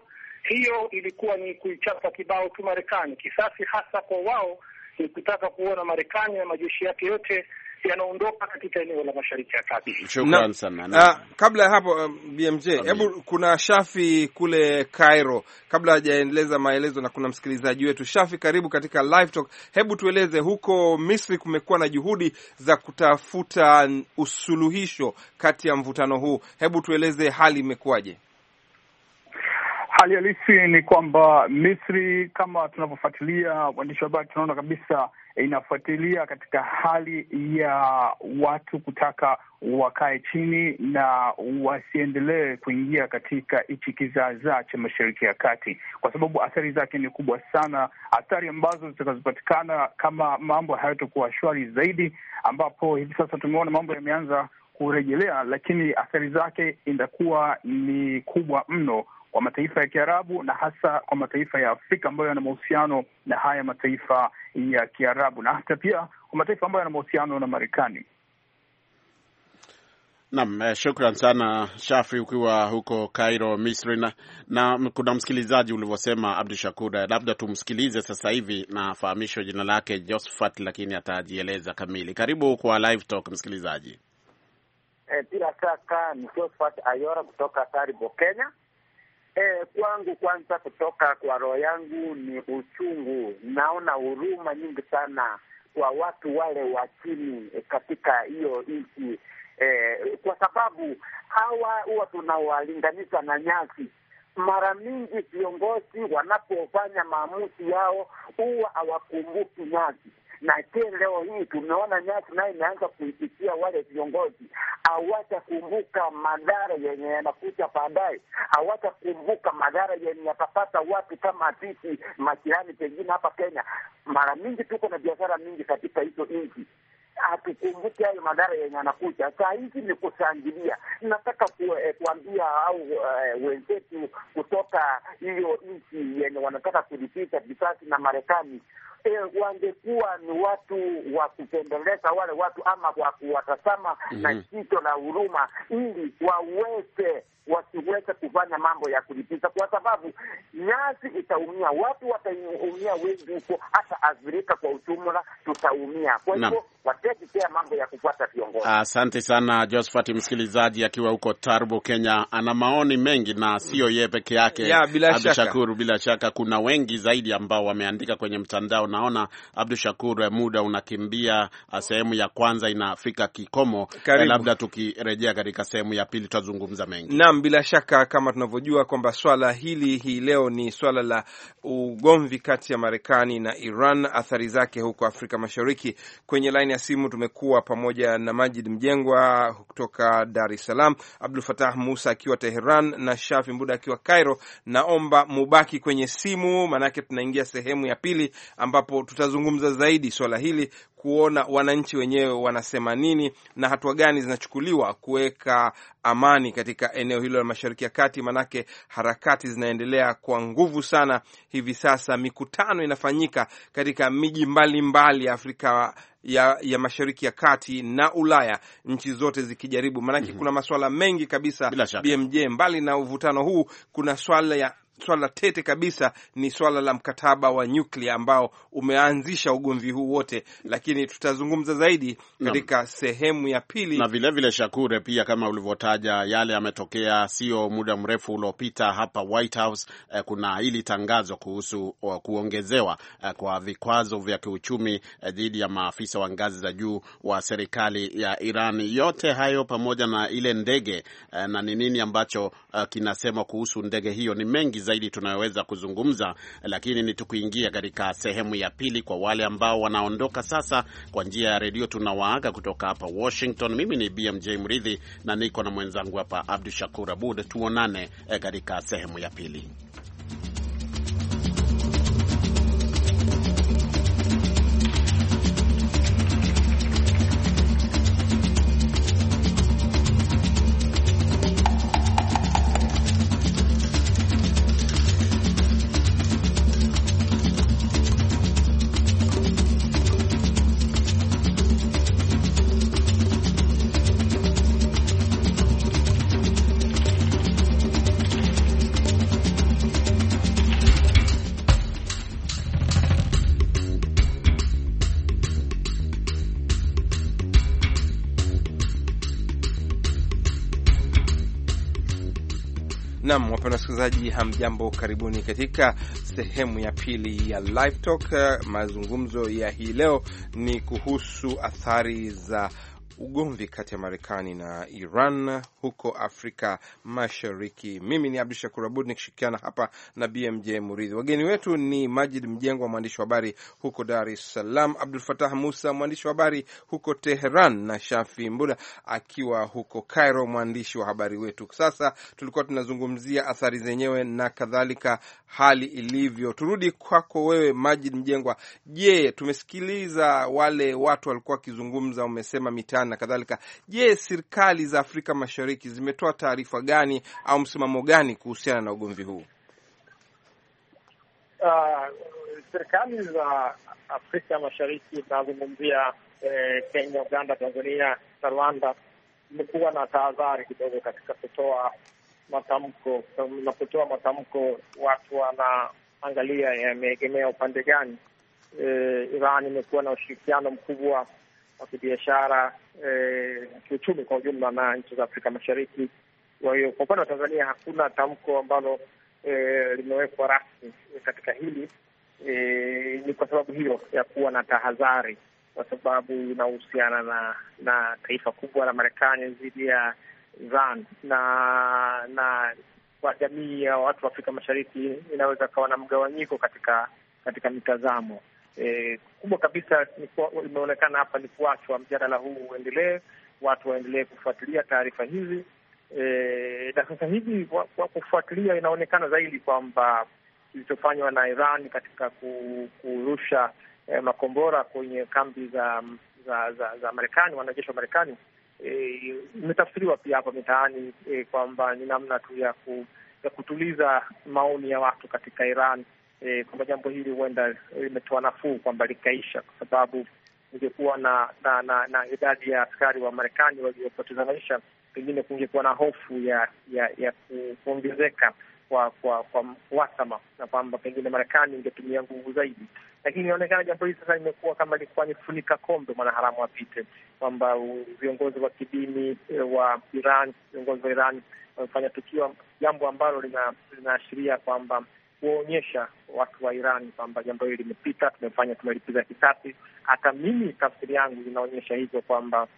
hiyo ilikuwa ni kuichapa kibao tu Marekani. Kisasi hasa kwa wao ni kutaka kuona Marekani na majeshi yake yote yanaondoka katika eneo la Mashariki ya Kati. Shukran sana. Uh, kabla ya hapo uh, B M J, hebu kuna Shafi kule Cairo, kabla hajaendeleza maelezo, na kuna msikilizaji wetu Shafi, karibu katika Live Talk. Hebu tueleze, huko Misri kumekuwa na juhudi za kutafuta usuluhisho kati ya mvutano huu. Hebu tueleze hali imekuwaje? Hali halisi ni kwamba Misri, kama tunavyofuatilia waandishi wa habari, tunaona kabisa inafuatilia katika hali ya watu kutaka wakae chini na wasiendelee kuingia katika hichi kizaazaa cha Mashariki ya Kati, kwa sababu athari zake ni kubwa sana, athari ambazo zitakazopatikana kama mambo hayatakuwa shwari zaidi, ambapo hivi sasa tumeona mambo yameanza kurejelea, lakini athari zake inakuwa ni kubwa mno kwa mataifa ya Kiarabu na hasa kwa mataifa ya Afrika ambayo yana mahusiano na haya mataifa ya Kiarabu, na hata pia kwa mataifa ambayo yana mahusiano na Marekani. Naam, shukran sana Shafi, ukiwa huko Cairo, Misri. Na, na kuna msikilizaji ulivyosema, Abdul Shakur, labda tumsikilize sasa hivi, na fahamishwe jina lake Josephat, lakini atajieleza kamili. Karibu kwa Live Talk msikilizaji. Eh, bila shaka ni Josephat Ayora kutoka Taribo, Kenya. Eh, kwangu kwanza, kutoka kwa roho yangu ni uchungu. Naona huruma nyingi sana kwa watu wale wa chini eh, katika hiyo nchi eh, kwa sababu hawa huwa tunawalinganisha na nyasi. Mara mingi viongozi wanapofanya maamuzi yao huwa hawakumbuki nyasi. Na tena leo hii tumeona nyasi nayo imeanza kuipitia wale viongozi. Hawatakumbuka madhara yenye yanakuja baadaye. Hawatakumbuka madhara yenye yatapata watu kama sisi majirani pengine hapa Kenya. Mara mingi tuko na biashara mingi katika hizo nchi. Hatukumbuki hayo madhara yenye yanakuja. Saa hizi ni kushangilia. Nataka ku, eh, kuambia au eh, wenzetu kutoka hiyo nchi yenye wanataka kulipiza visasi na Marekani, E, wangekuwa ni watu wa kupendeleza wale watu ama wa kuwatazama mm -hmm. na jicho la huruma, ili waweze wasiweze kufanya mambo ya kulipiza, kwa sababu nyasi itaumia, watu wataumia wengi huko, hata Afrika kwa ujumla tutaumia. Kwa hivyo watetea mambo ya kufuata viongozi. Asante sana Josephat. Msikilizaji akiwa huko Tarbo, Kenya, ana maoni mengi na sio yeye peke yake. Abdul Shakur, bila shaka kuna wengi zaidi ambao wameandika kwenye mtandao. Naona Abdul Shakur, muda unakimbia, sehemu ya kwanza inafika kikomo. Labda tukirejea katika sehemu ya pili tutazungumza mengi. Naam, bila shaka kama tunavyojua kwamba swala hili hii leo ni swala la ugomvi kati ya Marekani na Iran, athari zake huko Afrika Mashariki. Kwenye line ya simu tumekuwa pamoja na Majid Mjengwa kutoka Dar es Salaam, Abdul Fatah Musa akiwa Tehran na Shafi Mbuda akiwa Cairo. Naomba mubaki kwenye simu, manake tunaingia sehemu ya pili ambapo tutazungumza zaidi swala hili, kuona wananchi wenyewe wanasema nini na hatua gani zinachukuliwa kuweka amani katika eneo hilo la Mashariki ya Kati. Manake harakati zinaendelea kwa nguvu sana hivi sasa, mikutano inafanyika katika miji mbalimbali ya Afrika ya, ya Mashariki ya Kati na Ulaya, nchi zote zikijaribu. Manake mm-hmm. kuna masuala mengi kabisa B M J, mbali na uvutano huu kuna swala ya swala tete kabisa ni swala la mkataba wa nyuklia ambao umeanzisha ugomvi huu wote, lakini tutazungumza zaidi katika na sehemu ya pili. Na vile vile Shakure, pia kama ulivyotaja, yale yametokea sio muda mrefu uliopita hapa White House. Eh, kuna hili tangazo kuhusu uh, kuongezewa uh, kwa vikwazo vya kiuchumi dhidi uh, ya maafisa wa ngazi za juu wa serikali ya Iran. Yote hayo pamoja na ile ndege uh, na ni nini ambacho uh, kinasema kuhusu ndege hiyo ni mengi zaidi tunayoweza kuzungumza, lakini ni tukuingia katika sehemu ya pili. Kwa wale ambao wanaondoka sasa kwa njia ya redio, tunawaaga kutoka hapa Washington. Mimi ni B M J Mridhi na niko na mwenzangu hapa Abdul Shakur Abud. Tuonane katika sehemu ya pili. Naam, wapenda wasikilizaji, hamjambo, karibuni katika sehemu ya pili ya Live Talk. Mazungumzo ya hii leo ni kuhusu athari za ugomvi kati ya Marekani na Iran huko Afrika Mashariki. Mimi ni Abdul Shakur Abud nikishirikiana hapa na B M J Muridhi. Wageni wetu ni Majid Mjengwa, mwandishi wa habari huko Dar es Salaam, Abdul Fatah Musa, mwandishi wa habari huko Tehran, na Shafi Mbuda akiwa huko Cairo, mwandishi wa habari wetu. Sasa tulikuwa tunazungumzia athari zenyewe na kadhalika, hali ilivyo. Turudi kwako wewe Majid Mjengwa. Je, tumesikiliza wale watu walikuwa wakizungumza, umesema mitani na kadhalika. Je, serikali za Afrika Mashariki zimetoa taarifa gani au msimamo gani kuhusiana na ugomvi huu? Uh, serikali za Afrika Mashariki tunazungumzia eh, Kenya, Uganda, Tanzania na Rwanda zimekuwa na tahadhari kidogo katika kutoa matamko. Na kutoa matamko, watu wanaangalia yameegemea upande gani. Eh, Iran imekuwa na ushirikiano mkubwa wa kibiashara, eh, kiuchumi kwa ujumla na nchi za Afrika Mashariki. Kwa hiyo kwa upande wa Tanzania hakuna tamko ambalo eh, limewekwa rasmi katika hili. Eh, ni kwa sababu hiyo ya kuwa na tahadhari, kwa sababu inahusiana na na taifa kubwa la Marekani dhidi ya Iran, na na kwa jamii ya watu wa Afrika Mashariki inaweza kawa na mgawanyiko katika katika mitazamo. E, kubwa kabisa imeonekana hapa ni kuachwa mjadala huu uendelee, watu waendelee kufuatilia taarifa hizi. E, na sasa hivi kwa kufuatilia inaonekana zaidi kwamba kilichofanywa na Iran katika kurusha eh, makombora kwenye kambi za za za, za Marekani, wanajeshi wa Marekani, imetafsiriwa e, pia hapa mitaani e, kwamba ni namna tu ya, ku, ya kutuliza maoni ya watu katika Iran. E, kwamba jambo hili huenda limetoa nafuu kwamba likaisha, kwa sababu ingekuwa na na, na na idadi ya askari wa Marekani waliopoteza maisha, pengine kungekuwa na hofu ya ya, ya kuongezeka kwa kwa kwa uhasama, na kwamba pengine Marekani ingetumia nguvu zaidi. Lakini inaonekana jambo hili sasa limekuwa kama lilikuwa nifunika kombe mwanaharamu apite, kwamba viongozi wa kidini wa Iran, viongozi wa Iran wamefanya tukio, jambo ambalo linaashiria kwamba kuonyesha watu wa Iran kwamba jambo hili limepita, tumefanya, tumelipiza kisasi. Hata mimi tafsiri yangu inaonyesha hivyo, kwamba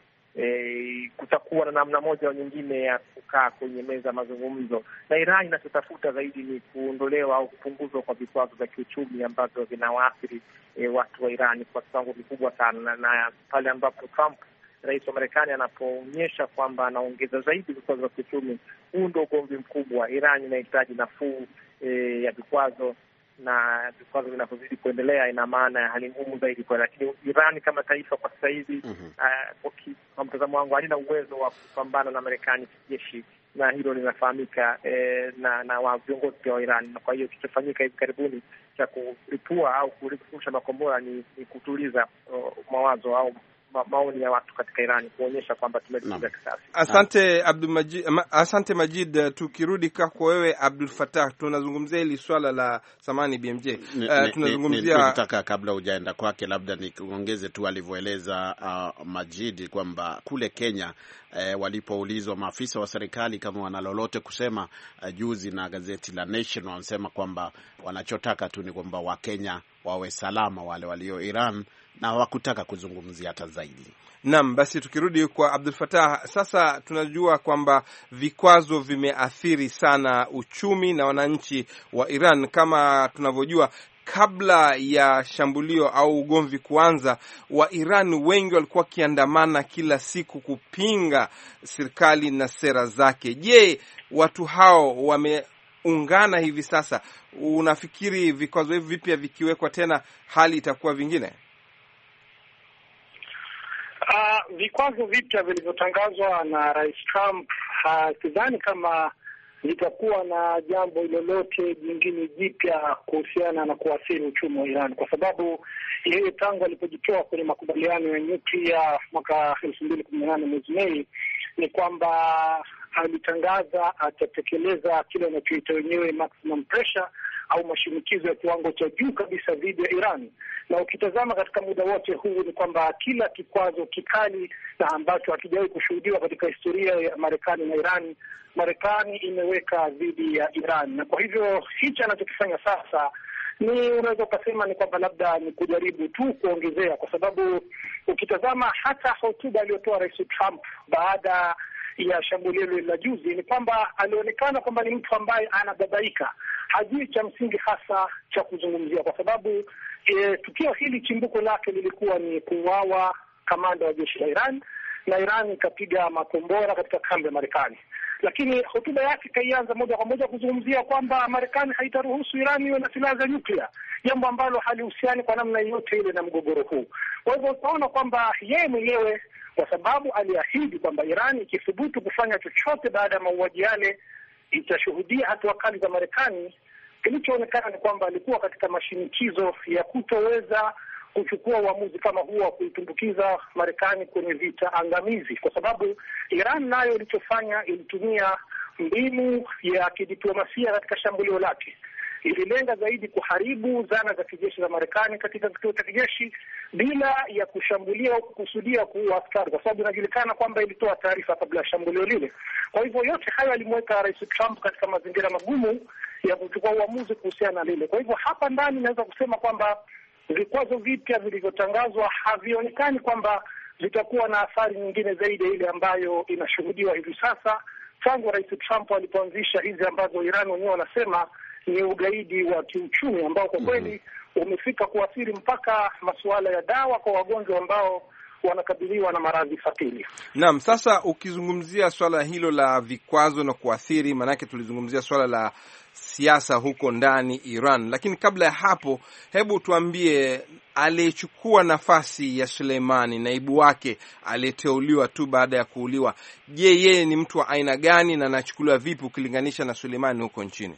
e, kutakuwa na namna moja au nyingine ya kukaa kwenye meza mazungumzo, na Iran inachotafuta zaidi ni kuondolewa au kupunguzwa kwa vikwazo vya kiuchumi ambavyo vinawaathiri e, watu wa Iran kwa kiwango kikubwa sana. Na, na pale ambapo Trump, rais wa Marekani, anapoonyesha kwamba anaongeza zaidi vikwazo vya kiuchumi, huu ndio ugomvi mkubwa. Iran inahitaji nafuu E, ya vikwazo, na vikwazo vinavyozidi kuendelea ina maana ya hali ngumu zaidi kwa. Lakini Iran kama taifa kwa sasa hivi mm -hmm. uh, kwa mtazamo wangu halina uwezo wa kupambana na Marekani kijeshi, na hilo linafahamika e, na na wa viongozi wa Iran. Kwa hiyo kilichofanyika hivi karibuni cha kulipua au kurusha makombora ni, ni kutuliza uh, mawazo au Ma, maoni ya watu katika Iran, kuonyesha kwamba tumelipiza kisasi. Asante Abdul Majid, asante Majid. Tukirudi kwako wewe Abdul Fatah, tunazungumzia hili swala la samani B M J. Uh, tunazungumzia nataka kabla hujaenda kwake labda niongeze tu alivyoeleza uh, Majid kwamba kule Kenya eh, walipoulizwa maafisa wa serikali kama wana lolote kusema uh, juzi na gazeti la Nation, wanasema kwamba wanachotaka tu ni kwamba Wakenya wawe salama, wale walio Iran, na hawakutaka kuzungumzia hata zaidi. Naam, basi tukirudi kwa Abdul Fatah, sasa tunajua kwamba vikwazo vimeathiri sana uchumi na wananchi wa Iran. Kama tunavyojua, kabla ya shambulio au ugomvi kuanza, wa Iran wengi walikuwa kiandamana kila siku kupinga serikali na sera zake. Je, watu hao wameungana hivi sasa? Unafikiri vikwazo hivi vipya vikiwekwa tena hali itakuwa vingine? Uh, vikwazo vipya vilivyotangazwa na Rais Trump, sidhani uh, kama litakuwa na jambo lolote jingine jipya kuhusiana na kuathiri uchumi wa Iran, kwa sababu yeye tangu alipojitoa kwenye makubaliano ya nyuklia mwaka elfu mbili kumi na nane mwezi Mei, ni kwamba alitangaza atatekeleza kile anachoita wenyewe maximum pressure au mashinikizo ya kiwango cha juu kabisa dhidi ya Iran. Na ukitazama katika muda wote huu ni kwamba kila kikwazo kikali na ambacho hakijawahi kushuhudiwa katika historia ya Marekani na Iran, Marekani imeweka dhidi ya Iran. Na kwa hivyo hicho anachokifanya sasa ni unaweza ukasema ni kwamba labda ni kujaribu tu kuongezea, kwa sababu ukitazama hata hotuba aliyotoa Rais Trump baada ya shambulio la juzi ni kwamba alionekana kwamba ni mtu ambaye anababaika, hajui cha msingi hasa cha kuzungumzia, kwa sababu e, tukio hili chimbuko lake lilikuwa ni kuuawa kamanda wa jeshi la Iran, na Iran ikapiga makombora katika kambi ya Marekani. Lakini hotuba yake kaianza moja kwa moja kuzungumzia kwamba Marekani haitaruhusu Iran iwe na silaha za nyuklia, jambo ambalo halihusiani kwa namna yoyote ile na mgogoro huu. Kwa hivyo utaona kwamba yeye mwenyewe, kwa sababu aliahidi kwamba Iran ikithubutu kufanya chochote baada ya mauaji yale itashuhudia hatua kali za Marekani, kilichoonekana ni kwamba alikuwa katika mashinikizo ya kutoweza kuchukua uamuzi kama huo wa kuitumbukiza Marekani kwenye vita angamizi, kwa sababu Iran nayo ilichofanya, ilitumia mbinu ya kidiplomasia katika shambulio lake. Ililenga zaidi kuharibu zana za kijeshi za Marekani katika kituo cha kijeshi bila ya kushambulia au kukusudia kuua askari, kwa sababu inajulikana kwamba ilitoa taarifa kabla ya shambulio lile. Kwa hivyo yote hayo alimweka Rais Trump katika mazingira magumu ya kuchukua uamuzi kuhusiana na lile. Kwa hivyo hapa ndani naweza kusema kwamba vikwazo vipya vilivyotangazwa havionekani kwamba vitakuwa na athari nyingine zaidi ya ile ambayo inashuhudiwa hivi sasa tangu Rais Trump alipoanzisha hizi ambazo Iran wenyewe wanasema ni ugaidi wa kiuchumi ambao kwa kweli umefika kuathiri mpaka masuala ya dawa kwa wagonjwa ambao wanakabiliwa na maradhi fatili. Naam, sasa ukizungumzia swala hilo la vikwazo na kuathiri, manake tulizungumzia swala la siasa huko ndani Iran, lakini kabla ya hapo, hebu tuambie, aliyechukua nafasi ya Suleimani, naibu wake aliyeteuliwa tu baada ya kuuliwa, je, yeye ni mtu wa aina gani na anachukuliwa vipi ukilinganisha na Suleimani huko nchini?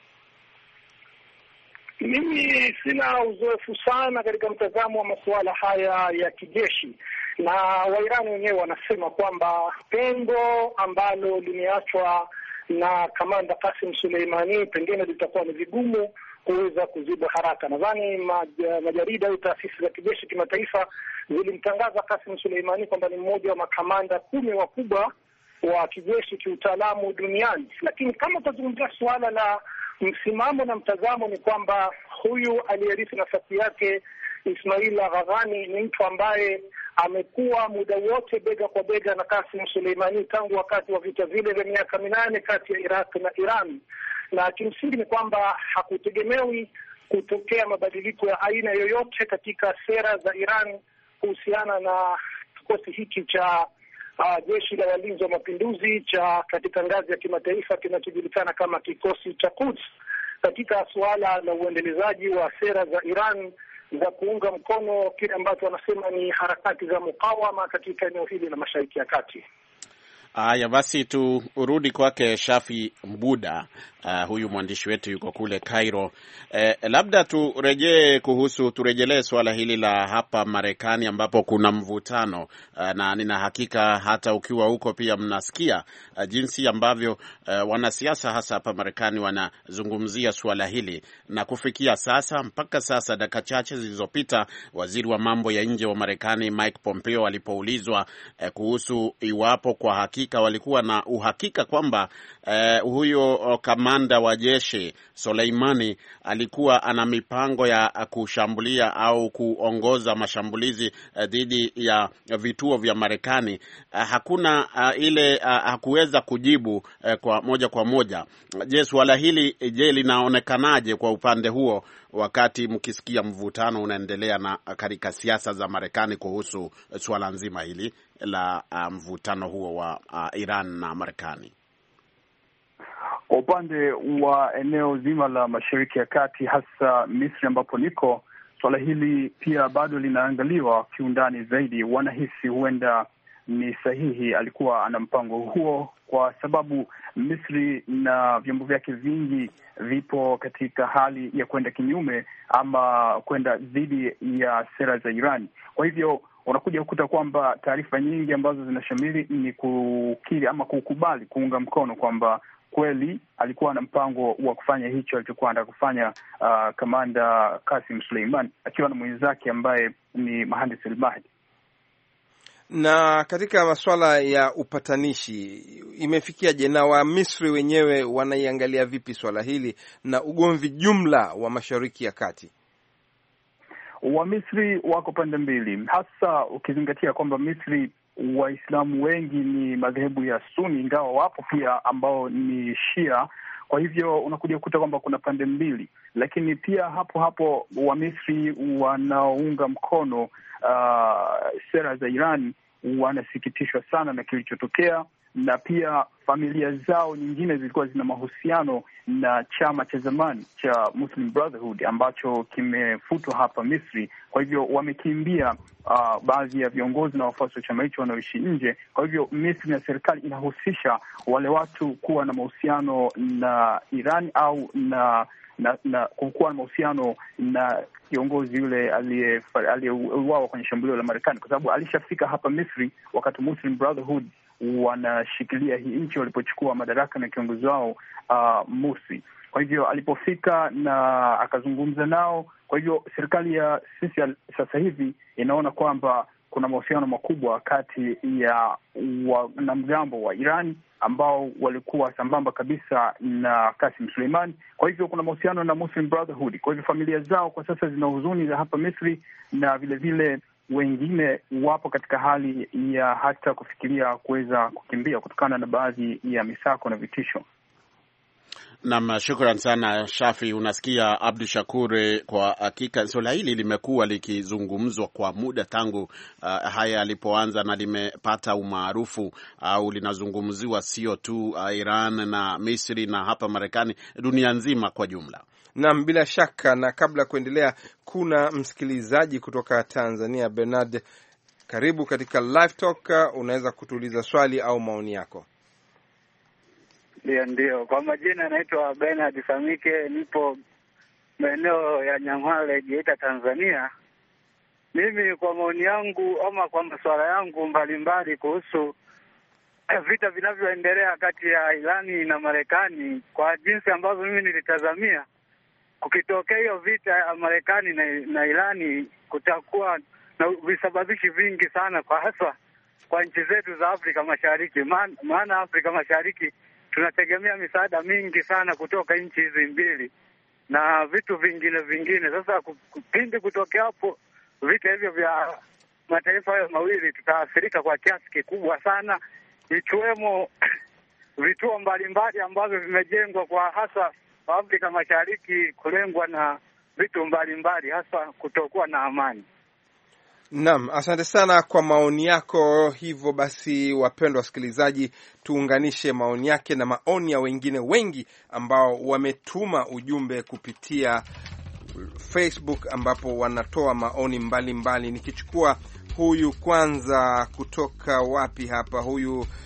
Mimi sina uzoefu sana katika mtazamo wa masuala haya ya kijeshi, na Wairani wenyewe wanasema kwamba pengo ambalo limeachwa na kamanda Qasim Suleimani pengine litakuwa ni vigumu kuweza kuziba haraka. Nadhani majarida au taasisi za kijeshi kimataifa zilimtangaza Qasim Suleimani kwamba ni mmoja wa makamanda kumi wakubwa wa kijeshi kiutaalamu duniani, lakini kama tutazungumzia suala la msimamo na mtazamo ni kwamba huyu aliyerithi nafasi yake Ismaila Ghazani ni mtu ambaye amekuwa muda wote bega kwa bega na Qasim Suleimani tangu wakati wa vita vile vya miaka minane kati ya Iraq na Iran, na kimsingi ni kwamba hakutegemewi kutokea mabadiliko ya aina yoyote katika sera za Iran kuhusiana na kikosi hiki cha Uh, jeshi la walinzi wa mapinduzi cha katika ngazi ya kimataifa kinachojulikana kama kikosi cha Quds, katika suala la uendelezaji wa sera za Iran za kuunga mkono kile ambacho wanasema ni harakati za mukawama katika eneo hili la Mashariki ya Kati. Haya, basi turudi kwake Shafi Mbuda. Uh, huyu mwandishi wetu yuko kule Cairo. Eh, labda turejee kuhusu turejelee swala hili la hapa Marekani ambapo kuna mvutano, uh, na nina hakika hata ukiwa huko pia mnasikia uh, jinsi ambavyo uh, wanasiasa hasa hapa Marekani wanazungumzia swala hili, na kufikia sasa, mpaka sasa, dakika chache zilizopita, waziri wa mambo ya nje wa Marekani Mike Pompeo alipoulizwa uh, kuhusu iwapo kwa hakika walikuwa na uhakika kwamba uh, huyo uh, kama kamanda wa jeshi Soleimani alikuwa ana mipango ya kushambulia au kuongoza mashambulizi dhidi ya vituo vya Marekani, hakuna uh, ile uh, hakuweza kujibu uh, kwa moja kwa moja. Je, swala hili je linaonekanaje kwa upande huo, wakati mkisikia mvutano unaendelea na katika siasa za Marekani kuhusu swala nzima hili la uh, mvutano huo wa uh, Iran na Marekani? Kwa upande wa eneo zima la Mashariki ya Kati, hasa Misri ambapo niko, swala hili pia bado linaangaliwa kiundani zaidi. Wanahisi huenda ni sahihi alikuwa ana mpango huo, kwa sababu Misri na vyombo vyake vingi vipo katika hali ya kwenda kinyume ama kwenda dhidi ya sera za Irani. Kwa hivyo unakuja kukuta kwamba taarifa nyingi ambazo zinashamiri ni kukiri ama kukubali kuunga mkono kwamba kweli alikuwa na mpango wa kufanya hicho alichokuwa anataka kufanya uh, kamanda Qasim Suleiman akiwa na mwenzake ambaye ni Mohamed al-Mahdi. Na katika masuala ya upatanishi imefikiaje, na wa Misri wenyewe wanaiangalia vipi swala hili na ugomvi jumla wa Mashariki ya Kati? Wa Misri wako pande mbili, hasa ukizingatia kwamba Misri Waislamu wengi ni madhehebu ya Sunni, ingawa wapo pia ambao ni Shia. Kwa hivyo unakuja kukuta kwamba kuna pande mbili, lakini pia hapo hapo Wamisri wanaounga mkono uh, sera za Iran wanasikitishwa sana na kilichotokea, na pia familia zao nyingine zilikuwa zina mahusiano na chama cha zamani cha Muslim Brotherhood ambacho kimefutwa hapa Misri. Kwa hivyo wamekimbia uh, baadhi ya viongozi na wafuasi wa chama hicho wanaoishi nje. Kwa hivyo Misri na serikali inahusisha wale watu kuwa na mahusiano na Iran au na na, na kuwa na mahusiano na kiongozi yule aliyeuawa kwenye shambulio la Marekani, kwa sababu alishafika hapa Misri wakati Muslim Brotherhood wanashikilia hii nchi walipochukua madaraka na kiongozi wao uh, Musi. Kwa hivyo alipofika na akazungumza nao, kwa hivyo serikali ya sisi sasa hivi inaona kwamba kuna mahusiano makubwa kati ya wanamgambo wa Iran ambao walikuwa sambamba kabisa na Qasim Suleiman. Kwa hivyo kuna mahusiano na Muslim Brotherhood. Kwa hivyo familia zao kwa sasa zina huzuni za hapa Misri, na vile vile wengine wapo katika hali ya hata kufikiria kuweza kukimbia kutokana na baadhi ya misako na vitisho. Naam, shukran sana Shafi. Unasikia Abdu Shakur, kwa hakika suala hili limekuwa likizungumzwa kwa muda tangu uh, haya alipoanza na limepata umaarufu au uh, linazungumziwa sio tu uh, Iran na Misri na hapa Marekani, dunia nzima kwa jumla. Naam, bila shaka. Na kabla ya kuendelea, kuna msikilizaji kutoka Tanzania, Bernard, karibu katika Live Talk. Unaweza kutuuliza swali au maoni yako. Ndio, ndio. Kwa majina naitwa Bernard Samike, nipo maeneo ya Nyang'hwale, Geita, Tanzania. Mimi kwa maoni yangu ama kwa masuala yangu mbalimbali kuhusu vita vinavyoendelea kati ya Irani na Marekani, kwa jinsi ambavyo mimi nilitazamia, kukitokea hiyo vita ya Marekani na, na Irani, kutakuwa na visababishi vingi sana, kwa hasa kwa nchi zetu za Afrika Mashariki. Maana Afrika Mashariki tunategemea misaada mingi sana kutoka nchi hizi mbili na vitu vingine vingine. Sasa pindi kutokea hapo vita hivyo vya mataifa hayo mawili, tutaathirika kwa kiasi kikubwa sana, ikiwemo vituo mbalimbali ambavyo vimejengwa kwa hasa Afrika Mashariki kulengwa na vitu mbalimbali, hasa kutokuwa na amani. Naam, asante sana kwa maoni yako. Hivyo basi, wapendwa wasikilizaji, tuunganishe maoni yake na maoni ya wengine wengi ambao wametuma ujumbe kupitia Facebook, ambapo wanatoa maoni mbalimbali mbali. Nikichukua huyu kwanza, kutoka wapi hapa, huyu uh,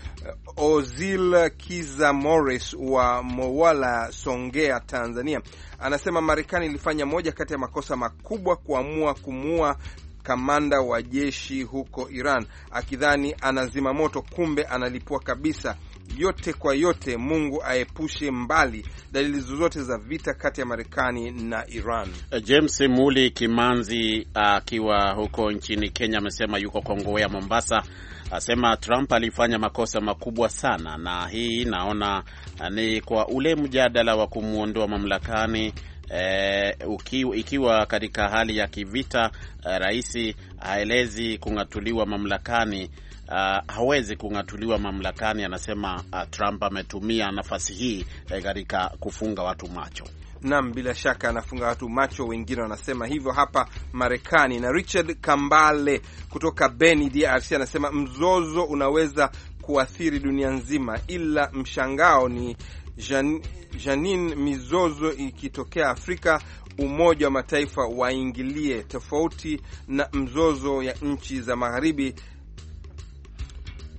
Ozil Kiza Morris wa Mowala, Songea, Tanzania, anasema Marekani ilifanya moja kati ya makosa makubwa kuamua kumuua kamanda wa jeshi huko Iran, akidhani anazima moto, kumbe analipua kabisa. Yote kwa yote, Mungu aepushe mbali dalili zozote za vita kati ya Marekani na Iran. James Muli Kimanzi akiwa uh, huko nchini Kenya amesema yuko Kongowea, Mombasa. Asema Trump alifanya makosa makubwa sana, na hii naona uh, ni kwa ule mjadala wa kumuondoa mamlakani. E, ukiwa, ikiwa katika hali ya kivita, uh, rais haelezi kung'atuliwa mamlakani, uh, hawezi kung'atuliwa mamlakani. Anasema uh, Trump ametumia nafasi hii uh, katika kufunga watu macho. Naam, bila shaka anafunga watu macho, wengine wanasema hivyo hapa Marekani. Na Richard Kambale kutoka Beni, D R C, anasema mzozo unaweza kuathiri dunia nzima, ila mshangao ni Jan, Janin, mizozo ikitokea Afrika, Umoja wa Mataifa waingilie, tofauti na mzozo ya nchi za magharibi.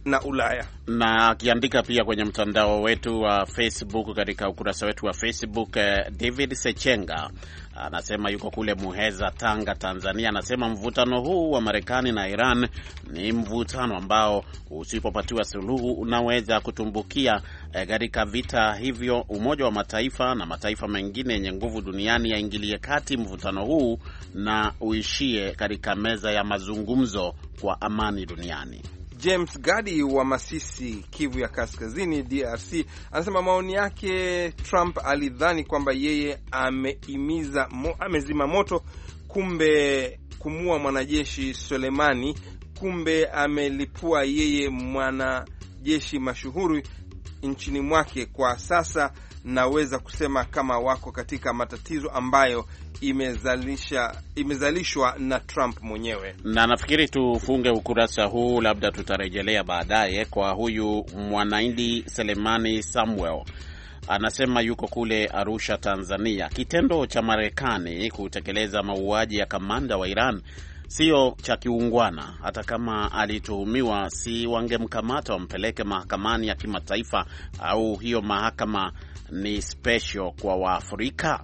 na Ulaya. Na akiandika pia kwenye mtandao wetu wa Facebook, katika ukurasa wetu wa Facebook, David Sechenga anasema yuko kule Muheza, Tanga, Tanzania. Anasema mvutano huu wa Marekani na Iran ni mvutano ambao usipopatiwa suluhu unaweza kutumbukia katika vita, hivyo Umoja wa Mataifa na mataifa mengine yenye nguvu duniani yaingilie kati mvutano huu na uishie katika meza ya mazungumzo kwa amani duniani. James Gadi wa Masisi, Kivu ya Kaskazini, D R C, anasema maoni yake, Trump alidhani kwamba yeye ameimiza mo, amezima moto, kumbe kumua mwanajeshi Soleimani, kumbe amelipua yeye mwanajeshi mashuhuri nchini mwake. Kwa sasa naweza kusema kama wako katika matatizo ambayo imezalisha imezalishwa na Trump mwenyewe. Na nafikiri tufunge ukurasa huu, labda tutarejelea baadaye kwa huyu Mwanaindi Selemani Samuel. Anasema yuko kule Arusha, Tanzania. Kitendo cha Marekani kutekeleza mauaji ya kamanda wa Iran sio cha kiungwana. Hata kama alituhumiwa, si wangemkamata wampeleke mahakamani ya kimataifa, au hiyo mahakama ni special kwa Waafrika?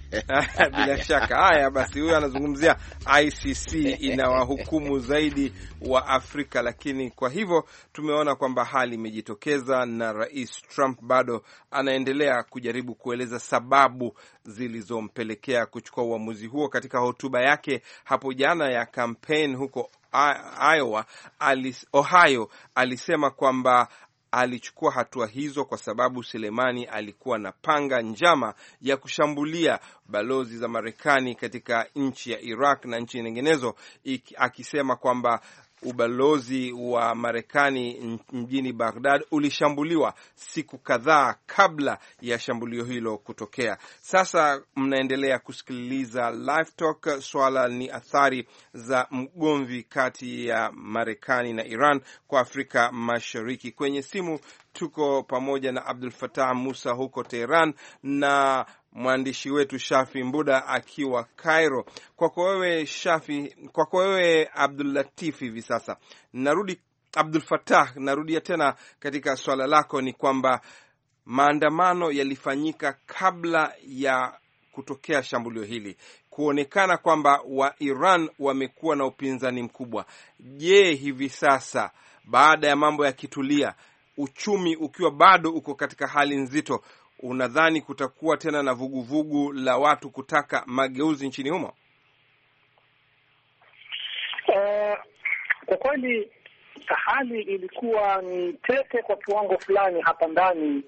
Bila shaka. Haya basi, huyo anazungumzia I C C inawahukumu zaidi wa Afrika, lakini kwa hivyo tumeona kwamba hali imejitokeza na Rais Trump bado anaendelea kujaribu kueleza sababu zilizompelekea kuchukua uamuzi huo. Katika hotuba yake hapo jana ya campaign huko Iowa, alis, Ohio, alisema kwamba alichukua hatua hizo kwa sababu Suleimani alikuwa na panga njama ya kushambulia balozi za Marekani katika nchi ya Iraq na nchi nyinginezo, akisema kwamba ubalozi wa Marekani mjini Baghdad ulishambuliwa siku kadhaa kabla ya shambulio hilo kutokea. Sasa mnaendelea kusikiliza Live Talk. Swala ni athari za mgomvi kati ya Marekani na Iran kwa Afrika Mashariki. Kwenye simu tuko pamoja na Abdul Fattah Musa huko Tehran na mwandishi wetu Shafi Mbuda akiwa Cairo. Kwako wewe Shafi, kwako wewe Abdul Latif, hivi sasa narudi Abdul Fattah, narudia tena katika swala lako, ni kwamba maandamano yalifanyika kabla ya kutokea shambulio hili, kuonekana kwamba wa Iran wamekuwa na upinzani mkubwa. Je, hivi sasa baada ya mambo yakitulia, uchumi ukiwa bado uko katika hali nzito, unadhani kutakuwa tena na vuguvugu vugu la watu kutaka mageuzi nchini humo? Uh, kwa kweli hali ilikuwa ni tete kwa kiwango fulani hapa ndani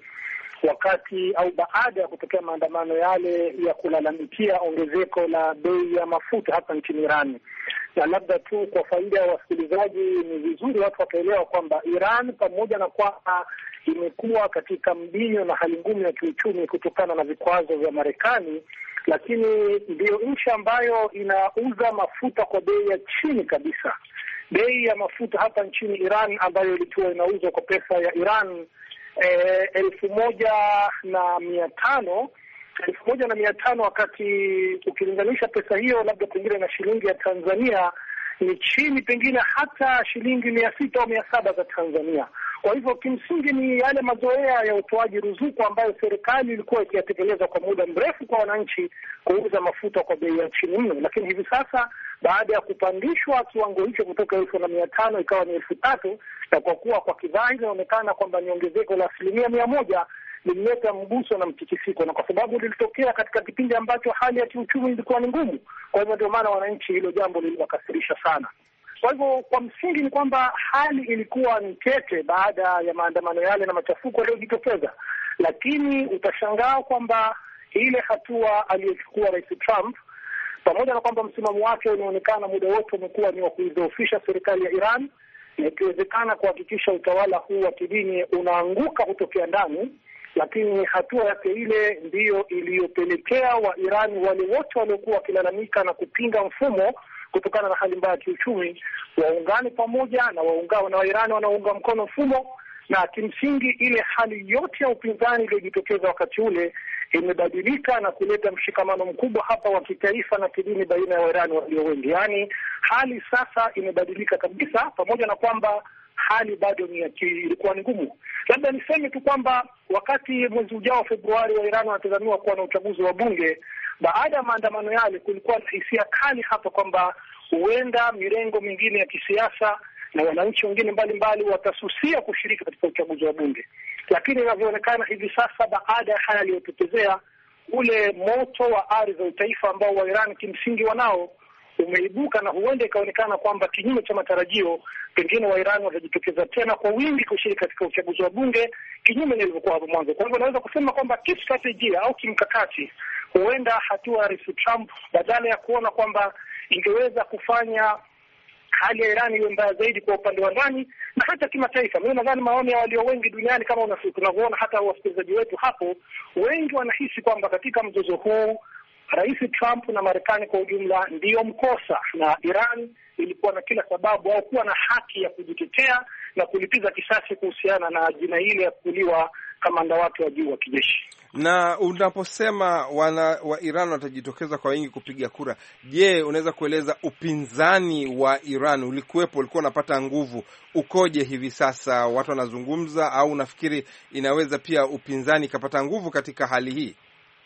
wakati au baada ya kutokea maandamano yale ya kulalamikia ongezeko la bei ya mafuta hapa nchini Iran. Na labda tu kwa faida ya wasikilizaji, ni vizuri watu wakaelewa kwamba Iran, pamoja na kwamba imekuwa katika mbinyo na hali ngumu ya kiuchumi kutokana na vikwazo vya Marekani, lakini ndiyo nchi ambayo inauza mafuta kwa bei ya chini kabisa. Bei ya mafuta hapa nchini Iran ambayo ilikuwa inauzwa kwa pesa ya Iran eh, elfu moja na mia tano elfu moja na mia tano wakati ukilinganisha pesa hiyo labda pengine na shilingi ya Tanzania ni chini pengine hata shilingi mia sita au mia saba za Tanzania. Kwa hivyo kimsingi ni yale mazoea ya utoaji ruzuku ambayo serikali ilikuwa ikiyatekeleza kwa muda mrefu kwa wananchi, kuuza mafuta kwa bei ya chini mno. Lakini hivi sasa baada ya kupandishwa kiwango hicho kutoka elfu na mia tano ikawa ni elfu tatu, na kwa kuwa kwa kidhahiri inaonekana kwamba ni ongezeko la asilimia mia moja, lilileta mguso na mtikisiko, na kwa sababu lilitokea katika kipindi ambacho hali ya kiuchumi ilikuwa ni ngumu. Kwa hivyo ndio maana wananchi hilo jambo liliwakasirisha sana. Kwa hivyo kwa msingi ni kwamba hali ilikuwa ni tete baada ya maandamano yale na machafuko yaliyojitokeza, lakini utashangaa kwamba ile hatua aliyochukua Rais Trump, pamoja na kwamba msimamo wake unaonekana muda wote umekuwa ni wa kuidhoofisha serikali ya Iran na ikiwezekana kuhakikisha utawala huu wa kidini unaanguka kutokea ndani, lakini hatua yake ile ndiyo iliyopelekea wa Iran wale wote waliokuwa wakilalamika na kupinga mfumo kutokana na hali mbaya ya kiuchumi waungane pamoja na waungao na Wairani wanaunga mkono mfumo. Na kimsingi ile hali yote ya upinzani iliyojitokeza wakati ule imebadilika na kuleta mshikamano mkubwa hapa wa kitaifa na kidini baina ya Wairani walio wengi. Yaani hali sasa imebadilika kabisa, pamoja na kwamba hali bado ni ilikuwa ni ngumu. Labda niseme tu kwamba wakati mwezi ujao wa Februari wa Iran wanatazamiwa kuwa na uchaguzi wa bunge, baada ya maandamano yale kulikuwa na hisia kali hapa kwamba huenda mirengo mingine ya kisiasa na wananchi wengine mbalimbali watasusia kushiriki katika uchaguzi wa bunge. Lakini inavyoonekana hivi sasa, baada ya haya yaliyotokezea, ule moto wa ari za utaifa ambao wa Iran kimsingi wanao umeibuka, na huenda ikaonekana kwamba kinyume cha matarajio, pengine wa Iran watajitokeza tena kwa wingi kushiriki katika uchaguzi wa bunge, kinyume na ilivyokuwa hapo mwanzo. Kwa hivyo naweza kusema kwamba kistrategia au kimkakati, huenda hatua ya Rais Trump, badala ya kuona kwamba ingeweza kufanya hali ya Iran iwe mbaya zaidi kwa upande wa ndani na hata kimataifa. Mimi nadhani maoni ya walio wengi duniani, kama tunavyoona hata wasikilizaji wetu hapo, wengi wanahisi kwamba katika mzozo huu Rais Trump na Marekani kwa ujumla ndiyo mkosa, na Iran ilikuwa na kila sababu au kuwa na haki ya kujitetea na kulipiza kisasi kuhusiana na jina ile ya kuuliwa kamanda wake wa juu wa kijeshi. Na unaposema wana wa Iran watajitokeza kwa wingi kupiga kura, je, unaweza kueleza upinzani wa Iran ulikuwepo, ulikuwa unapata nguvu, ukoje hivi sasa? Watu wanazungumza, au unafikiri inaweza pia upinzani kapata nguvu katika hali hii?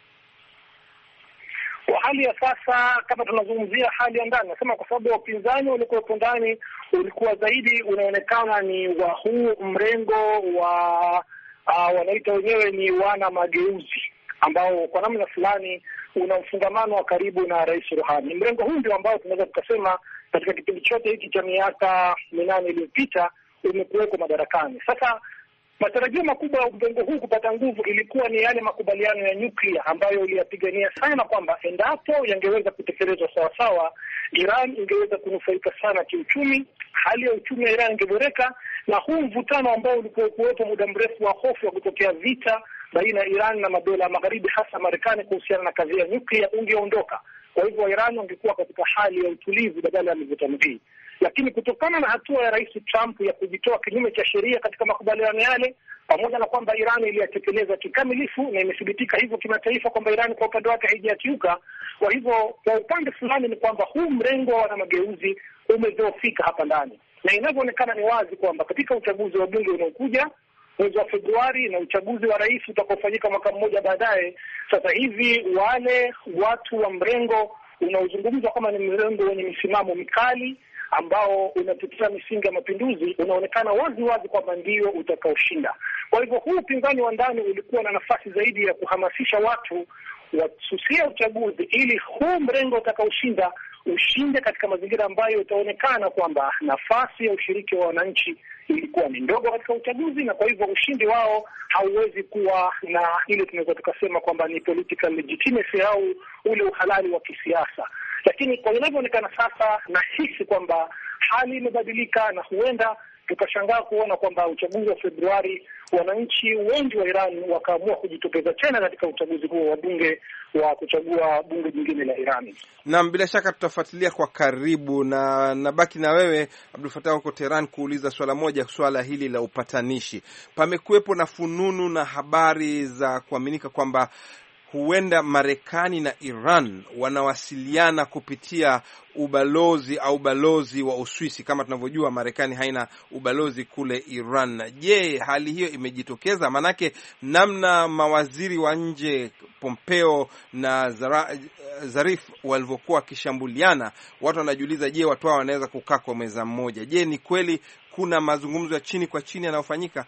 Kwa hali ya sasa, kama tunazungumzia hali ya ndani, nasema kwa sababu upinzani ulikuwa ndani ulikuwa zaidi unaonekana ni wa huu mrengo wa uh, wanaita wenyewe ni wana mageuzi, ambao kwa namna fulani una mfungamano wa karibu na Rais Rouhani. Mrengo huu ndio ambao tunaweza tukasema katika kipindi chote hiki cha miaka minane iliyopita umekuweko madarakani. Sasa matarajio makubwa ya mrengo huu kupata nguvu ilikuwa ni yale makubaliano ya nyuklia ambayo iliyapigania sana, kwamba endapo yangeweza kutekelezwa sawa sawa, Iran ingeweza kunufaika sana kiuchumi, hali ya uchumi wa Iran ingeboreka, na huu mvutano ambao ulikuwa kuwepo muda mrefu wa hofu ya kutokea vita baina ya Iran na madola ya magharibi, hasa Marekani, kuhusiana na kazi ya nyuklia ungeondoka. Kwa hivyo Iran wangekuwa katika hali ya utulivu badala ya mivutano hii. Lakini kutokana na hatua ya Rais Trump ya kujitoa kinyume cha sheria katika makubaliano yale, pamoja na kwamba Iran iliyatekeleza kikamilifu na imethibitika hivyo kimataifa kwamba Iran kwa upande wake haijakiuka, kwa hivyo kwa upande fulani ni kwamba huu mrengo wa mageuzi umedhoofika hapa ndani, na inavyoonekana ni wazi kwamba katika uchaguzi wa bunge unaokuja mwezi wa Februari na uchaguzi wa rais utakaofanyika mwaka mmoja baadaye, sasa hivi wale watu wa mrengo unaozungumzwa kama ni mrengo wenye misimamo mikali ambao unatetea misingi ya mapinduzi unaonekana wazi wazi kwamba ndio utakaoshinda. Kwa hivyo huu upinzani wa ndani ulikuwa na nafasi zaidi ya kuhamasisha watu wasusia uchaguzi ili huu mrengo utakaoshinda ushinde katika mazingira ambayo itaonekana kwamba nafasi ya ushiriki wa wananchi ilikuwa ni ndogo katika uchaguzi, na kwa hivyo ushindi wao hauwezi kuwa na ile tunaweza tukasema kwamba ni political legitimacy au ule uhalali wa kisiasa. Lakini kwa inavyoonekana sasa, nahisi kwamba hali imebadilika, na huenda tukashangaa kuona kwamba uchaguzi wa Februari wananchi wengi wa Iran wakaamua kujitokeza tena katika uchaguzi huo wa bunge wa kuchagua bunge jingine la Iran. Naam, bila shaka tutafuatilia kwa karibu, na nabaki na wewe Abdul Fattah huko Tehran kuuliza swala moja, swala hili la upatanishi. Pamekuwepo na fununu na habari za kuaminika kwamba huenda Marekani na Iran wanawasiliana kupitia ubalozi au balozi wa Uswisi. Kama tunavyojua, Marekani haina ubalozi kule Iran. Je, hali hiyo imejitokeza? Manake namna mawaziri wa nje Pompeo na Zara, Zarif walivyokuwa wakishambuliana, watu wanajiuliza, je, watu hao wanaweza kukaa kwa meza mmoja? Je, ni kweli kuna mazungumzo ya chini kwa chini yanayofanyika?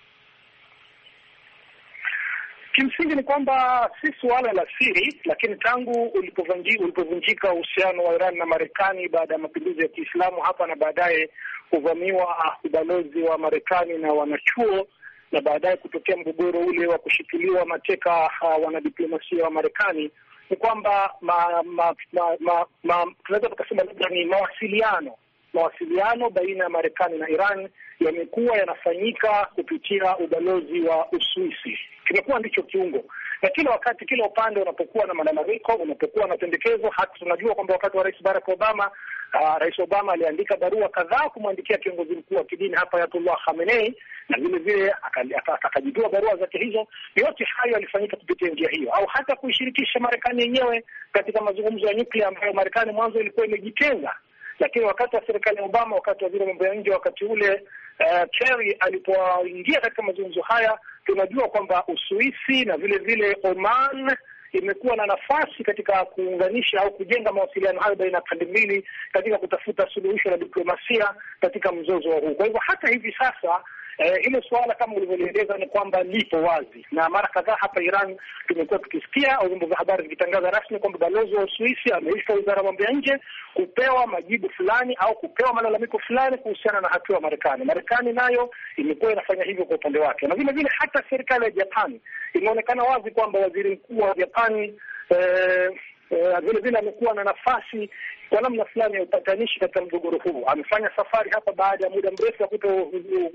Kimsingi ni kwamba si suala la siri, lakini tangu ulipovunjika uhusiano wa Iran na Marekani baada ya mapinduzi ya Kiislamu hapa na baadaye kuvamiwa ubalozi wa Marekani na wanachuo, na baadaye kutokea mgogoro ule wa kushikiliwa mateka uh, wanadiplomasia wa Marekani, ni kwamba ma, ma, ma, ma, ma, tunaweza tukasema labda ni mawasiliano mawasiliano baina ya Marekani na Iran yamekuwa yanafanyika kupitia ubalozi wa Uswisi. Kimekuwa ndicho kiungo, na kila wakati, kila upande unapokuwa na malalamiko, unapokuwa na pendekezo, hata tunajua kwamba wakati wa Rais Barack Obama, uh, Rais Obama aliandika barua kadhaa kumwandikia kiongozi mkuu wa kidini hapa Ayatollah Khamenei, na vile vile akajitoa barua zake hizo. Yote hayo yalifanyika kupitia njia hiyo, au hata kuishirikisha Marekani yenyewe katika mazungumzo ya nyuklia ambayo Marekani mwanzo ilikuwa imejitenga lakini wakati wa serikali ya Obama, wakati wa waziri wa mambo ya nje wakati ule uh, Kerry alipoingia katika mazungumzo haya, tunajua kwamba Uswisi na vile vile Oman imekuwa na nafasi katika kuunganisha au kujenga mawasiliano hayo baina ya pande mbili katika kutafuta suluhisho la diplomasia katika mzozo huu. Kwa hivyo hata hivi sasa Eh, hilo suala kama ulivyolieleza ni kwamba lipo wazi, na mara kadhaa hapa Iran tumekuwa tukisikia au vyombo vya habari vikitangaza rasmi kwamba balozi wa Uswisi ameisha wizara ya mambo ya nje kupewa majibu fulani au kupewa malalamiko fulani kuhusiana na hatua ya Marekani. Marekani nayo imekuwa inafanya hivyo kwa upande wake, na vile vile hata serikali ya Japan imeonekana wazi kwamba waziri mkuu wa Japani eh, eh, vile vile amekuwa na nafasi kwa namna fulani ya upatanishi katika mgogoro huu. Amefanya safari hapa baada ya muda mrefu ya kuto,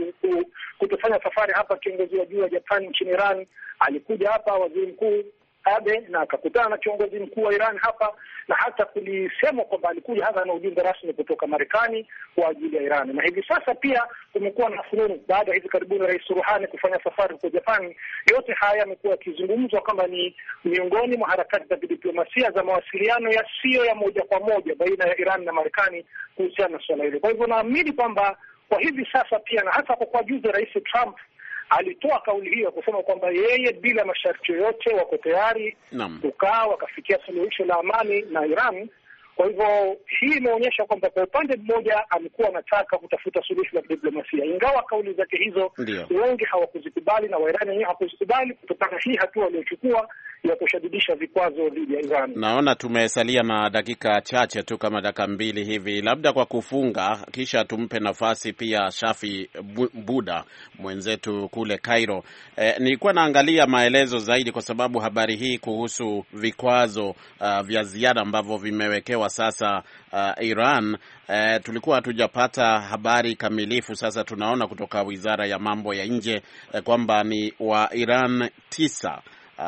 kutofanya safari hapa. Kiongozi wa juu wa Japan nchini Iran alikuja hapa, waziri mkuu Abe, na akakutana na kiongozi mkuu wa Iran hapa, na hata kulisema kwamba alikuja hapa na ujumbe rasmi kutoka Marekani kwa ajili ya Iran. Na hivi sasa pia kumekuwa na fununu baada ya hivi karibuni Rais Rouhani kufanya safari kwa Japan. Yote haya yamekuwa yakizungumzwa kama ni miongoni mwa harakati za diplomasia za mawasiliano yasiyo ya moja kwa moja baina ya Iran na Marekani kuhusiana na suala hilo. Kwa hivyo naamini kwamba kwa hivi sasa pia, na hasa kwa kwa juzi Rais Trump alitoa kauli hiyo kusema kwamba yeye bila masharti yoyote wako tayari kukaa wakafikia suluhisho la amani na Iran. Kwa hivyo hii inaonyesha kwamba kwa upande mmoja amekuwa anataka kutafuta suluhisho la diplomasia, ingawa kauli zake hizo wengi hawakuzikubali na Wairani wenyewe hawakuzikubali kutokana hii hatua aliyochukua ya kushadidisha vikwazo dhidi ya Iran. Naona tumesalia na dakika chache tu, kama dakika mbili hivi, labda kwa kufunga, kisha tumpe nafasi pia Shafi Buda mwenzetu kule Cairo. Eh, nilikuwa naangalia maelezo zaidi kwa sababu habari hii kuhusu vikwazo uh, vya ziada ambavyo vimewekewa sasa uh, Iran, uh, tulikuwa hatujapata habari kamilifu. Sasa tunaona kutoka Wizara ya Mambo ya Nje uh, kwamba ni wa Iran tisa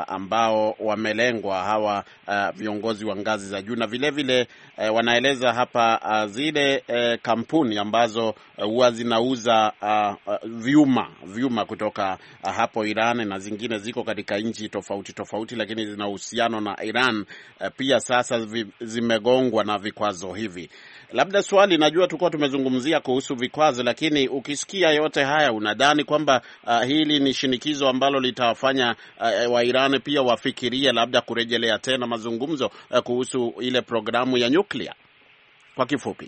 ambao wamelengwa hawa uh, viongozi wa ngazi za juu, na vile vile uh, wanaeleza hapa uh, zile uh, kampuni ambazo huwa uh, zinauza uh, uh, vyuma vyuma kutoka uh, hapo Iran, na zingine ziko katika nchi tofauti tofauti lakini zina uhusiano na Iran uh, pia sasa zimegongwa na vikwazo hivi. Labda swali, najua tulikuwa tumezungumzia kuhusu vikwazo, lakini ukisikia yote haya unadhani kwamba uh, hili ni shinikizo ambalo litawafanya uh, wa Iran pia wafikirie labda kurejelea tena mazungumzo uh, kuhusu ile programu ya nyuklia? Kwa kifupi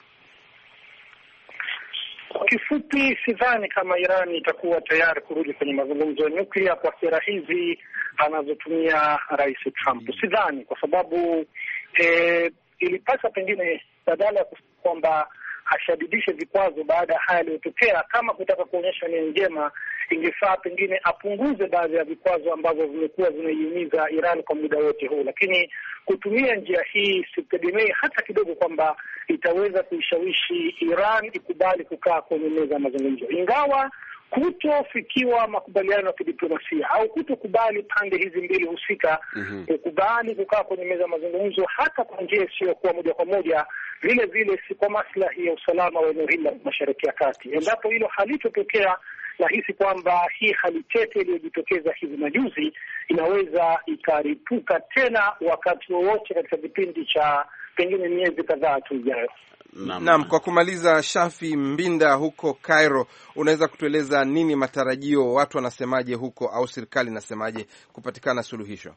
Kwa kifupi sidhani kama Iran itakuwa tayari kurudi kwenye mazungumzo ya nyuklia kwa sera hizi anazotumia Rais Trump. Sidhani, kwa sababu eh, ilipasa pengine badala ya kwamba ashadidishe vikwazo baada ya haya yaliyotokea, kama kutaka kuonyesha nia njema, ingefaa pengine apunguze baadhi ya vikwazo ambavyo vimekuwa vinaiumiza Iran kwa muda wote huu. Lakini kutumia njia hii sitegemei hata kidogo kwamba itaweza kuishawishi Iran ikubali kukaa kwenye meza ya mazungumzo, ingawa kutofikiwa makubaliano ya kidiplomasia au kutokubali pande hizi mbili husika mm-hmm. kukubali kukaa kwenye meza ya mazungumzo hata kwa njia isiyokuwa moja kwa moja, vile vile si kwa maslahi ya usalama wa eneo hili la Mashariki ya Kati. Endapo hilo halitotokea, nahisi kwamba hii hali tete iliyojitokeza hivi majuzi inaweza ikaripuka tena wakati wowote katika kipindi cha pengine miezi kadhaa tu ijayo. Naam, kwa kumaliza, Shafi Mbinda huko Cairo, unaweza kutueleza nini matarajio, watu wanasemaje huko au serikali inasemaje kupatikana suluhisho?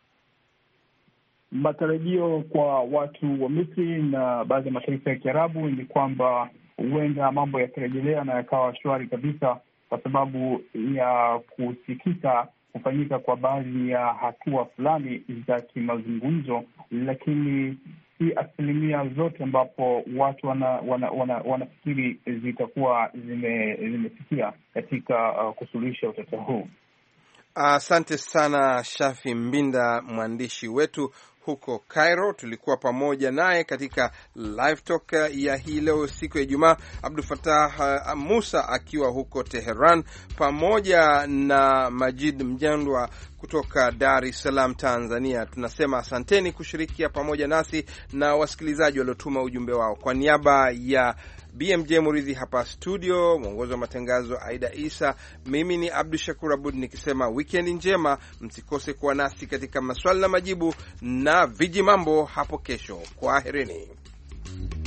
Matarajio kwa watu wa Misri na baadhi ya mataifa ya Kiarabu ni kwamba huenda mambo yakirejelea na yakawa shwari kabisa, kwa sababu ya kusikika kufanyika kwa baadhi ya hatua fulani za kimazungumzo, lakini si asilimia zote ambapo watu wana, wana, wana, wanafikiri zitakuwa zime, zimefikia katika uh, kusuluhisha utata huu. Asante uh, sana Shafi Mbinda, mwandishi wetu huko Cairo. Tulikuwa pamoja naye katika live talk ya hii leo siku ya Ijumaa, Abdul Fattah uh, Musa akiwa huko Tehran, pamoja na Majid Mjandwa kutoka Dar es Salaam, Tanzania. Tunasema asanteni kushirikia pamoja nasi na wasikilizaji waliotuma ujumbe wao. Kwa niaba ya B M J Muridhi hapa studio, mwongozi wa matangazo Aida Isa, mimi ni Abdul Shakur Abud nikisema weekend njema. Msikose kuwa nasi katika maswali na majibu na viji mambo hapo kesho. Kwaherini.